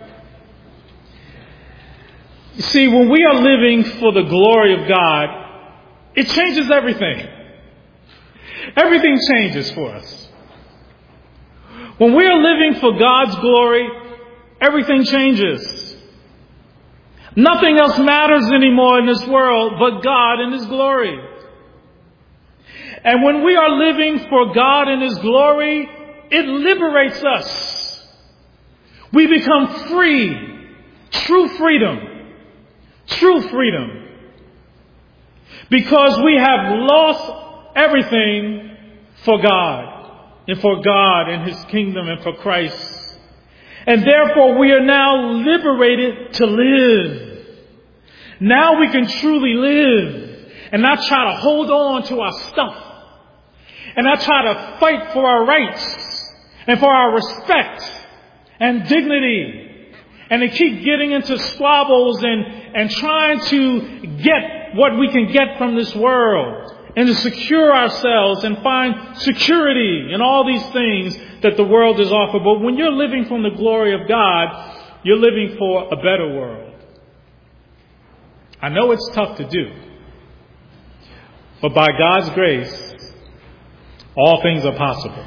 You see, when we are living for the glory of God, it changes everything. Everything changes for us. When we are living for God's glory, everything changes. Nothing else matters anymore in this world but God and His glory. And when we are living for God and His glory, it liberates us. We become free. True freedom. True freedom. Because we have lost everything for God. And for God and His kingdom and for Christ. And therefore we are now liberated to live. Now we can truly live and not try to hold on to our stuff and not try to fight for our rights and for our respect and dignity and to keep getting into squabbles and, and trying to get what we can get from this world and to secure ourselves and find security in all these things that the world is offered. But when you're living from the glory of God, you're living for a better world. I know it's tough to do, but by God's grace, all things are possible.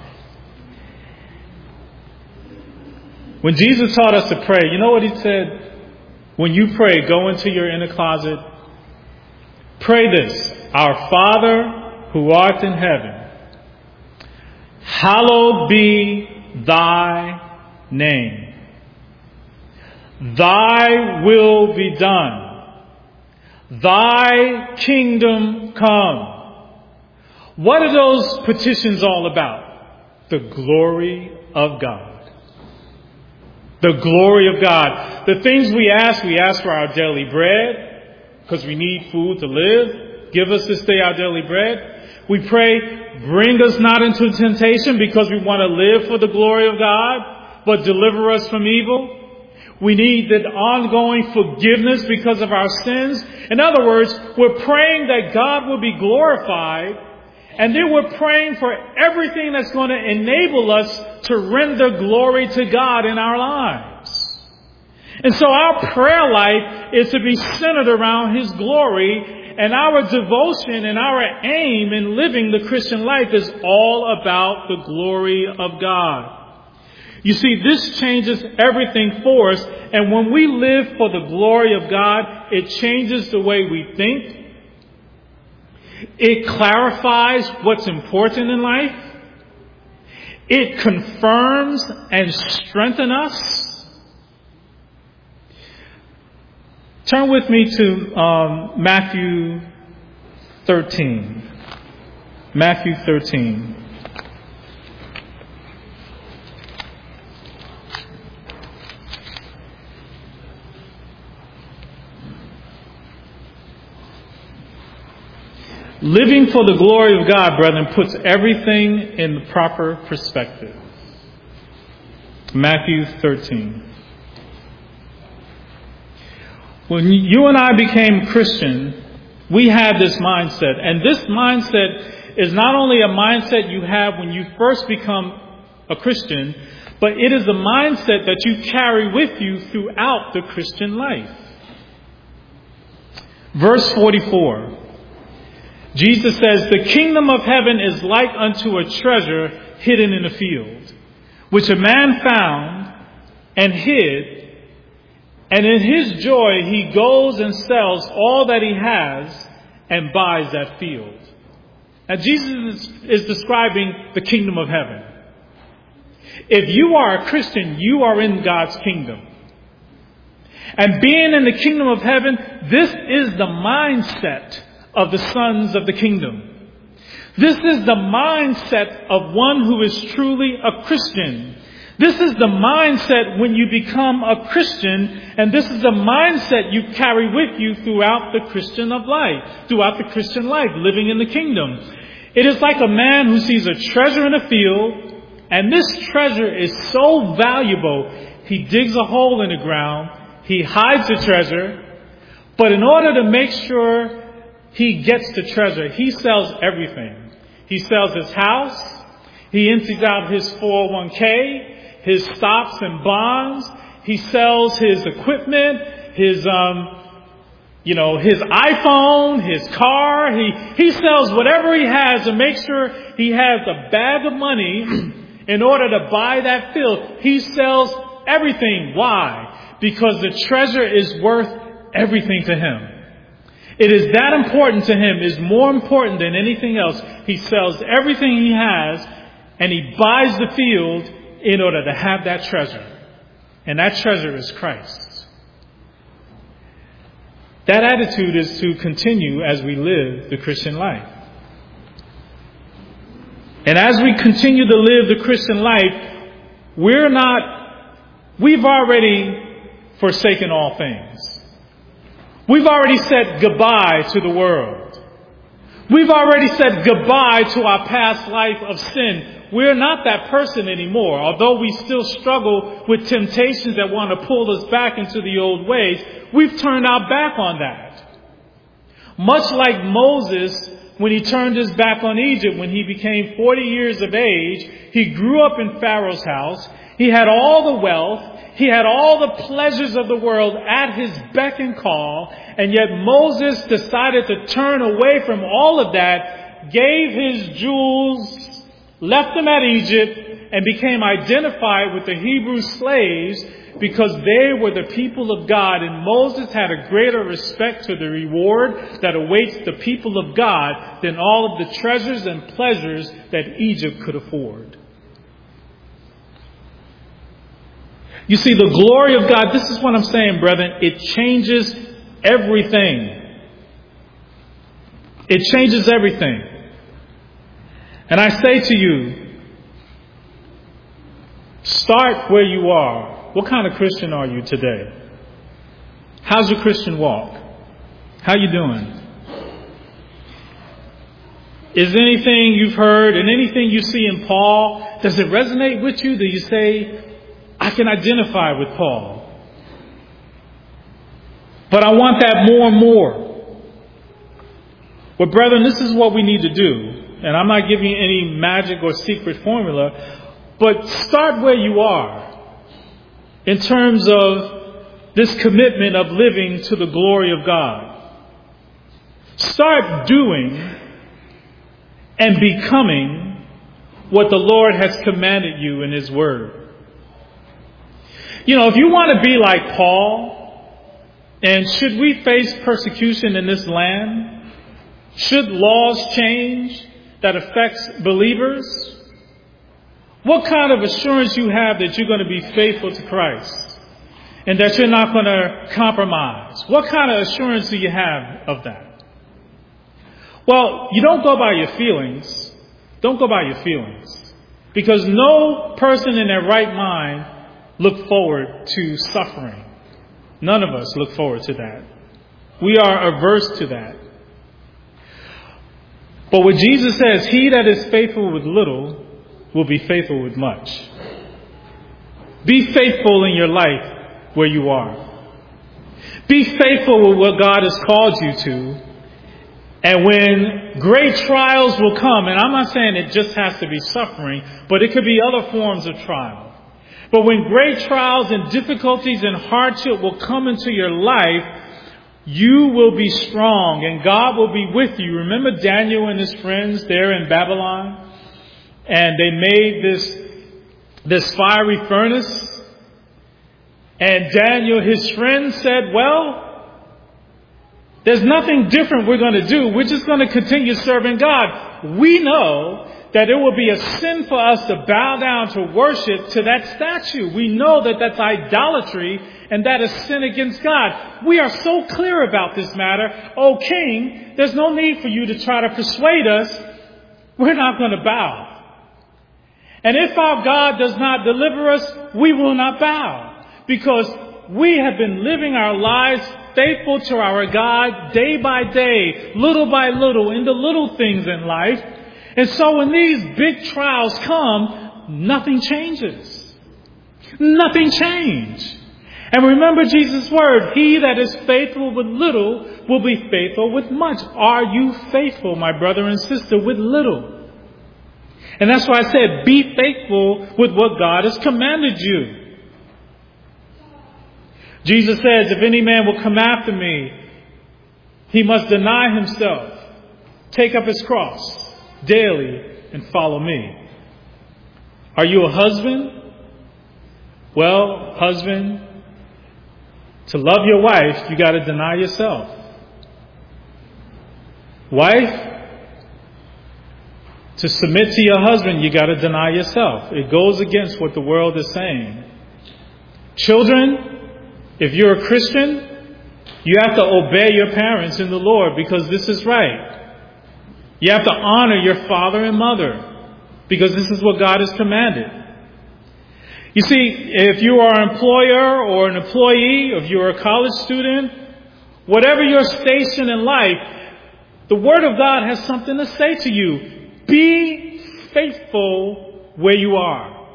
When Jesus taught us to pray, you know what he said? When you pray, go into your inner closet. Pray this: Our Father who art in heaven, hallowed be thy name. Thy will be done. Thy kingdom come. What are those petitions all about? The glory of God. The glory of God. The things we ask, we ask for our daily bread because we need food to live. Give us this day our daily bread. We pray, bring us not into temptation because we want to live for the glory of God, but deliver us from evil. We need that ongoing forgiveness because of our sins. In other words, we're praying that God will be glorified, and then we're praying for everything that's going to enable us to render glory to God in our lives. And so our prayer life is to be centered around His glory, and our devotion and our aim in living the Christian life is all about the glory of God. You see, this changes everything for us, and when we live for the glory of God, it changes the way we think. It clarifies what's important in life. It confirms and strengthens us. Turn with me to um, Matthew thirteen. Matthew thirteen. Living for the glory of God, brethren, puts everything in the proper perspective. Matthew thirteen. When you and I became Christian, we had this mindset. And this mindset is not only a mindset you have when you first become a Christian, but it is a mindset that you carry with you throughout the Christian life. Verse forty-four. Jesus says, the kingdom of heaven is like unto a treasure hidden in a field, which a man found and hid, and in his joy he goes and sells all that he has and buys that field. Now Jesus is describing the kingdom of heaven. If you are a Christian, you are in God's kingdom. And being in the kingdom of heaven, this is the mindset of the sons of the kingdom. This is the mindset of one who is truly a Christian. This is the mindset when you become a Christian, and this is the mindset you carry with you throughout the Christian of life, throughout the Christian life, living in the kingdom. It is like a man who sees a treasure in a field, and this treasure is so valuable, he digs a hole in the ground, he hides the treasure, but in order to make sure he gets the treasure, he sells everything. He sells his house. He empties out his four oh one k, his stocks and bonds. He sells his equipment, his, um, you know, his iPhone, his car. He, he sells whatever he has to make sure he has a bag of money in order to buy that field. He sells everything. Why? Because the treasure is worth everything to him. It is that important to him, is more important than anything else. He sells everything he has and he buys the field in order to have that treasure. And that treasure is Christ. That attitude is to continue as we live the Christian life. And as we continue to live the Christian life, we're not we've already forsaken all things. We've already said goodbye to the world. We've already said goodbye to our past life of sin. We're not that person anymore. Although we still struggle with temptations that want to pull us back into the old ways, we've turned our back on that. Much like Moses, when he turned his back on Egypt, when he became forty years of age, he grew up in Pharaoh's house. He had all the wealth. He had all the pleasures of the world at his beck and call. And yet Moses decided to turn away from all of that, gave his jewels, left them at Egypt, and became identified with the Hebrew slaves because they were the people of God. And Moses had a greater respect to the reward that awaits the people of God than all of the treasures and pleasures that Egypt could afford. You see, the glory of God, this is what I'm saying, brethren, it changes everything. It changes everything. And I say to you, start where you are. What kind of Christian are you today? How's your Christian walk? How you doing? Is anything you've heard and anything you see in Paul, does it resonate with you? Do you say, I can identify with Paul? But I want that more and more. Well, brethren, this is what we need to do. And I'm not giving you any magic or secret formula, but start where you are in terms of this commitment of living to the glory of God. Start doing and becoming what the Lord has commanded you in His Word. You know, if you want to be like Paul, and should we face persecution in this land? Should laws change that affects believers? What kind of assurance you have that you're going to be faithful to Christ and that you're not going to compromise? What kind of assurance do you have of that? Well, you don't go by your feelings. Don't go by your feelings. Because no person in their right mind look forward to suffering. None of us look forward to that. We are averse to that. But what Jesus says, he that is faithful with little will be faithful with much. Be faithful in your life where you are. Be faithful with what God has called you to. And when great trials will come, and I'm not saying it just has to be suffering, but it could be other forms of trial. But when great trials and difficulties and hardship will come into your life, you will be strong and God will be with you. Remember Daniel and his friends there in Babylon? And they made this, this fiery furnace. And Daniel, his friends said, well, there's nothing different we're going to do. We're just going to continue serving God. We know that it will be a sin for us to bow down to worship to that statue. We know that that's idolatry and that is sin against God. We are so clear about this matter. O King, there's no need for you to try to persuade us. We're not going to bow. And if our God does not deliver us, we will not bow. Because we have been living our lives faithful to our God day by day, little by little, in the little things in life. And so when these big trials come, nothing changes. Nothing changed. And remember Jesus' word, he that is faithful with little will be faithful with much. Are you faithful, my brother and sister, with little? And that's why I said, be faithful with what God has commanded you. Jesus says, if any man will come after me, he must deny himself, take up his cross daily and follow me. Are you a husband? Well, husband, to love your wife, you got to deny yourself. Wife, to submit to your husband, you got to deny yourself. It goes against what the world is saying. Children, if you're a Christian, you have to obey your parents in the Lord because this is right. You have to honor your father and mother because this is what God has commanded. You see, if you are an employer or an employee, if you're a college student, whatever your station in life, the Word of God has something to say to you. Be faithful where you are.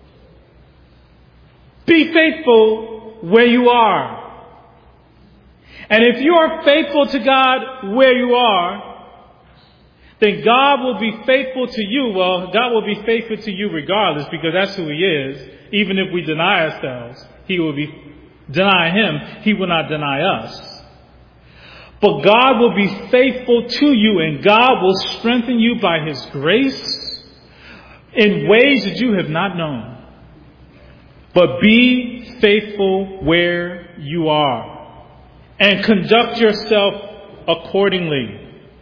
Be faithful where you are. And if you are faithful to God where you are, then God will be faithful to you. Well, God will be faithful to you regardless, because that's who He is. Even if we deny ourselves, He will be deny Him. He will not deny us. But God will be faithful to you, and God will strengthen you by His grace in ways that you have not known. But be faithful where you are and conduct yourself accordingly.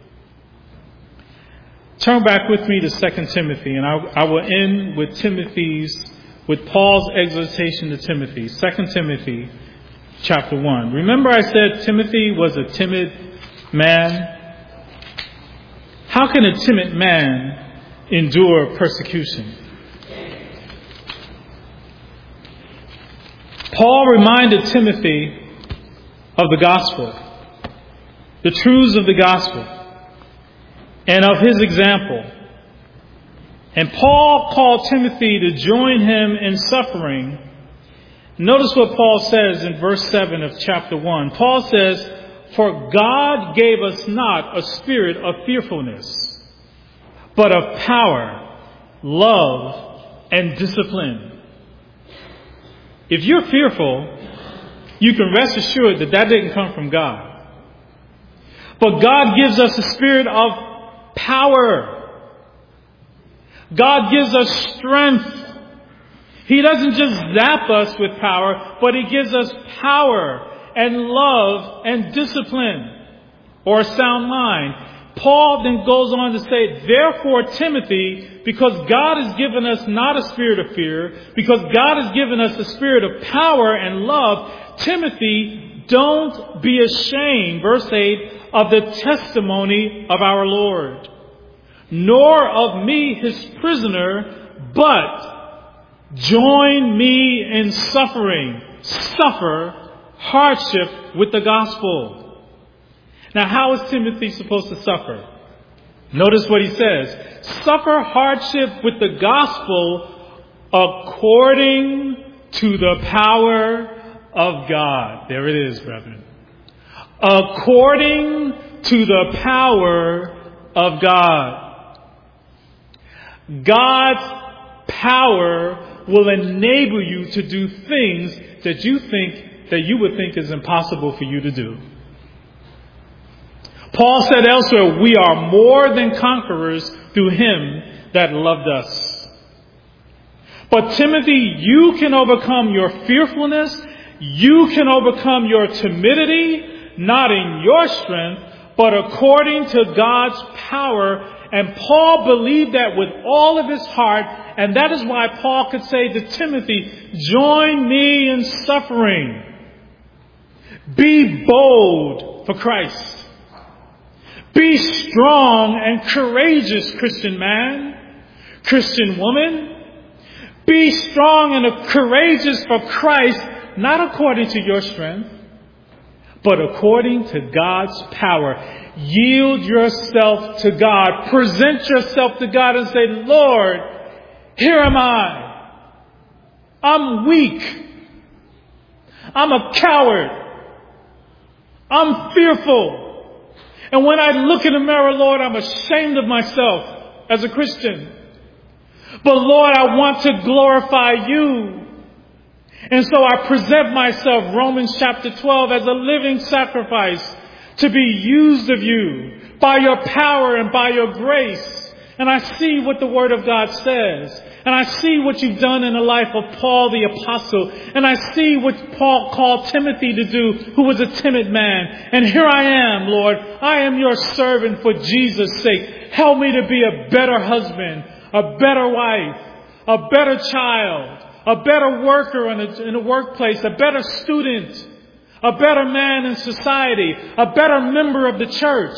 Turn back with me to Second Timothy, and I, I will end with Timothy's, with Paul's exhortation to Timothy. Second Timothy chapter one. Remember I said Timothy was a timid man? How can a timid man endure persecution? Paul reminded Timothy of the gospel, the truths of the gospel, and of his example. And Paul called Timothy to join him in suffering. Notice what Paul says in verse seven of chapter one. Paul says, "For God gave us not a spirit of fearfulness, but of power, love, and discipline." If you're fearful, you can rest assured that that didn't come from God. But God gives us a spirit of power. God gives us strength. He doesn't just zap us with power, but He gives us power and love and discipline, or a sound mind. Paul then goes on to say, "Therefore, Timothy, because God has given us not a spirit of fear, because God has given us a spirit of power and love, Timothy, don't be ashamed," verse eight, "of the testimony of our Lord, nor of me his prisoner, but join me in suffering," suffer hardship with the gospel. Now, how is Timothy supposed to suffer? Notice what he says. Suffer hardship with the gospel according to the power of God. There it is, brethren. According to the power of God. God's power will enable you to do things that you think, that you would think is impossible for you to do. Paul said elsewhere, "We are more than conquerors through Him that loved us." But Timothy, you can overcome your fearfulness. You can overcome your timidity, not in your strength, but according to God's power. And Paul believed that with all of his heart. And that is why Paul could say to Timothy, "Join me in suffering. Be bold for Christ. Be strong and courageous, Christian man, Christian woman. Be strong and courageous for Christ, not according to your strength, but according to God's power." Yield yourself to God. Present yourself to God and say, "Lord, here am I. I'm weak. I'm a coward. I'm fearful. And when I look in the mirror, Lord, I'm ashamed of myself as a Christian. But Lord, I want to glorify you. And so I present myself," Romans chapter twelve, "as a living sacrifice to be used of you by your power and by your grace." And I see what the Word of God says. And I see what you've done in the life of Paul the Apostle. And I see what Paul called Timothy to do, who was a timid man. And here I am, Lord. I am your servant for Jesus' sake. Help me to be a better husband, a better wife, a better child, a better worker in a, in a workplace, a better student, a better man in society, a better member of the church.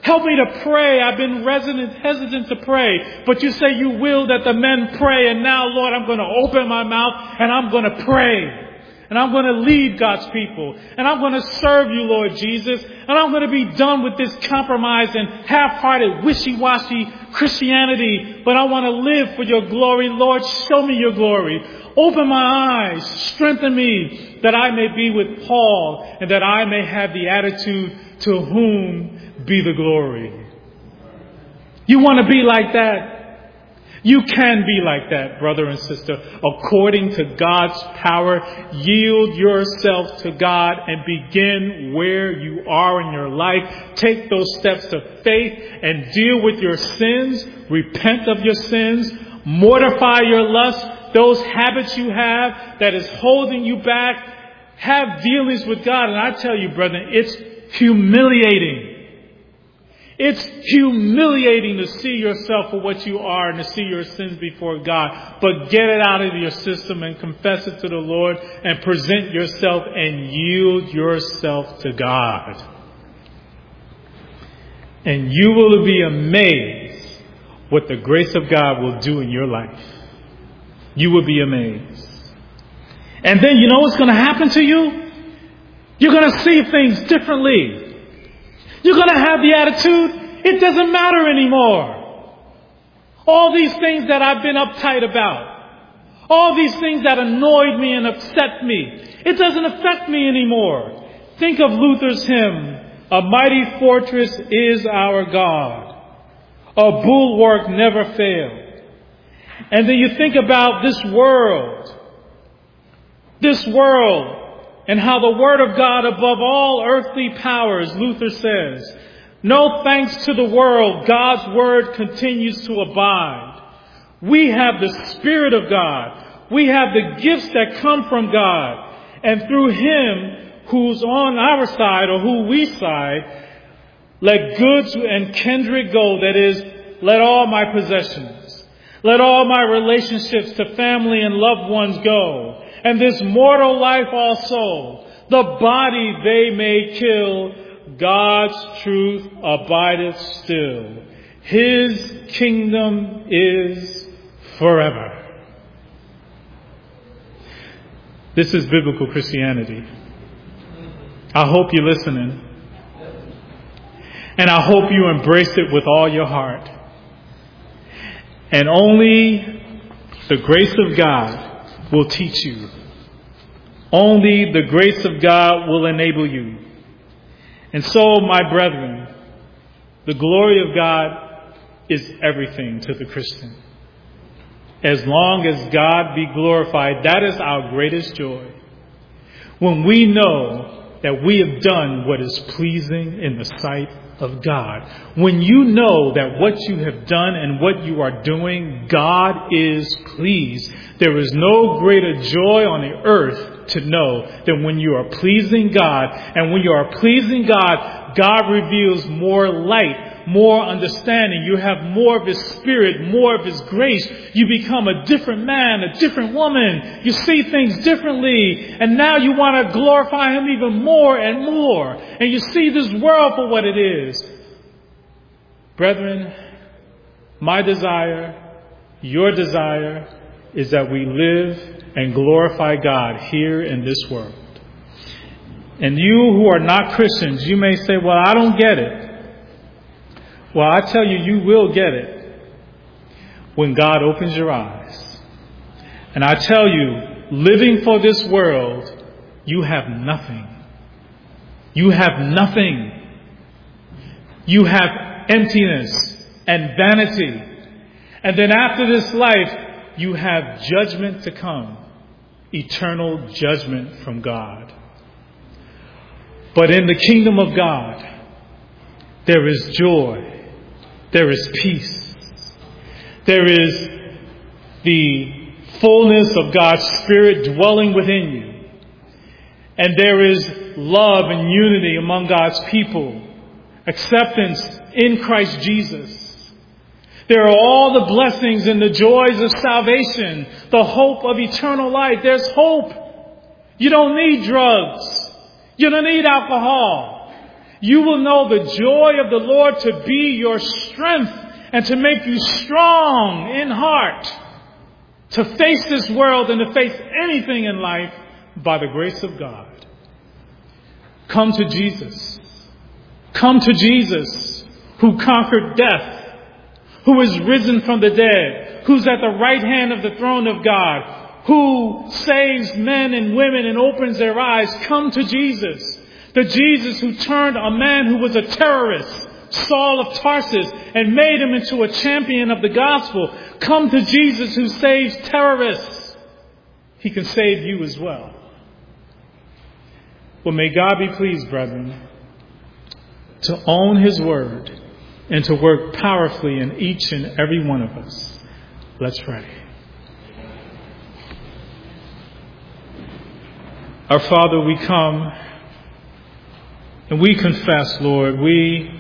Help me to pray. I've been resident, hesitant to pray. But you say you will that the men pray. And now, Lord, I'm going to open my mouth and I'm going to pray. And I'm going to lead God's people. And I'm going to serve you, Lord Jesus. And I'm going to be done with this compromise and half-hearted, wishy-washy Christianity. But I want to live for your glory. Lord, show me your glory. Open my eyes. Strengthen me that I may be with Paul and that I may have the attitude to whom be the glory. You want to be like that? You can be like that, brother and sister. According to God's power, yield yourself to God and begin where you are in your life. Take those steps of faith and deal with your sins. Repent of your sins. Mortify your lust. Those habits you have that is holding you back. Have dealings with God. And I tell you, brethren, it's humiliating. It's humiliating to see yourself for what you are and to see your sins before God. But get it out of your system and confess it to the Lord and present yourself and yield yourself to God. And you will be amazed what the grace of God will do in your life. You will be amazed. And then you know what's going to happen to you? You're going to see things differently. You're going to have the attitude, it doesn't matter anymore. All these things that I've been uptight about, all these things that annoyed me and upset me, it doesn't affect me anymore. Think of Luther's hymn, "A mighty fortress is our God, a bulwark never failed." And then you think about this world, this world, and how the Word of God above all earthly powers, Luther says, no thanks to the world, God's Word continues to abide. We have the Spirit of God. We have the gifts that come from God. And through Him who's on our side or who we side, let goods and kindred go. That is, let all my possessions, let all my relationships to family and loved ones go. And this mortal life also, the body they may kill, God's truth abideth still. His kingdom is forever. This is biblical Christianity. I hope you're listening. And I hope you embrace it with all your heart. And only the grace of God will teach you. Only the grace of God will enable you. And so, my brethren, the glory of God is everything to the Christian. As long as God be glorified, that is our greatest joy. When we know that we have done what is pleasing in the sight of God. When you know that what you have done and what you are doing, God is pleased. There is no greater joy on the earth to know than when you are pleasing God. And when you are pleasing God, God reveals more light, more understanding. You have more of His Spirit, more of His grace. You become a different man, a different woman. You see things differently. And now you want to glorify Him even more and more. And you see this world for what it is. Brethren, my desire, your desire, is that we live and glorify God here in this world. And you who are not Christians, you may say, well, I don't get it. Well, I tell you, you will get it when God opens your eyes. And I tell you, living for this world, you have nothing. You have nothing. You have emptiness and vanity. And then after this life, you have judgment to come. Eternal judgment from God. But in the kingdom of God, there is joy. There is peace. There is the fullness of God's Spirit dwelling within you. And there is love and unity among God's people. Acceptance in Christ Jesus. There are all the blessings and the joys of salvation. The hope of eternal life. There's hope. You don't need drugs. You don't need alcohol. You will know the joy of the Lord to be your strength and to make you strong in heart to face this world and to face anything in life by the grace of God. Come to Jesus. Come to Jesus, who conquered death, who is risen from the dead, who's at the right hand of the throne of God, who saves men and women and opens their eyes. Come to Jesus, the Jesus who turned a man who was a terrorist, Saul of Tarsus, and made him into a champion of the gospel. Come to Jesus who saves terrorists. He can save you as well. Well, may God be pleased, brethren, to own his word and to work powerfully in each and every one of us. Let's pray. Our Father, we come and we confess, Lord, we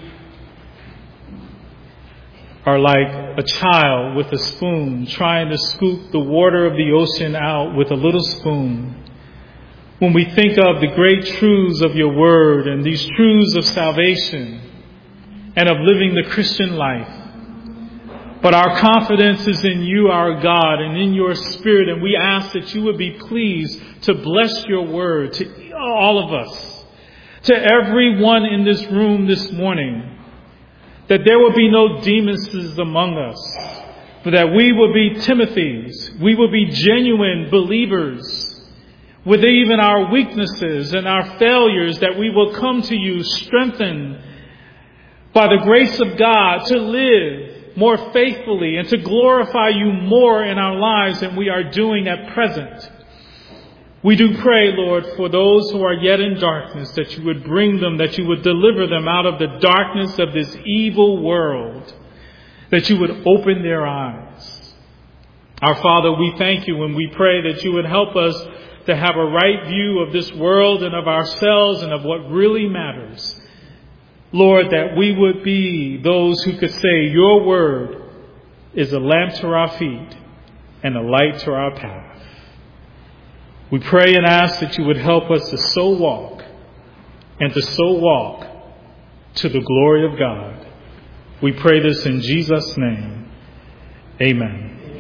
are like a child with a spoon trying to scoop the water of the ocean out with a little spoon. When we think of the great truths of your word and these truths of salvation and of living the Christian life. But our confidence is in you, our God, and in your Spirit. And we ask that you would be pleased to bless your word to all of us, to everyone in this room this morning, that there will be no Demuses among us, but that we will be Timothys. We will be genuine believers with even our weaknesses and our failures, that we will come to you strengthened by the grace of God to live more faithfully and to glorify you more in our lives than we are doing at present. We do pray, Lord, for those who are yet in darkness, that you would bring them, that you would deliver them out of the darkness of this evil world, that you would open their eyes. Our Father, we thank you and we pray that you would help us to have a right view of this world and of ourselves and of what really matters. Lord, that we would be those who could say your word is a lamp to our feet and a light to our path. We pray and ask that you would help us to so walk and to so walk to the glory of God. We pray this in Jesus' name. Amen.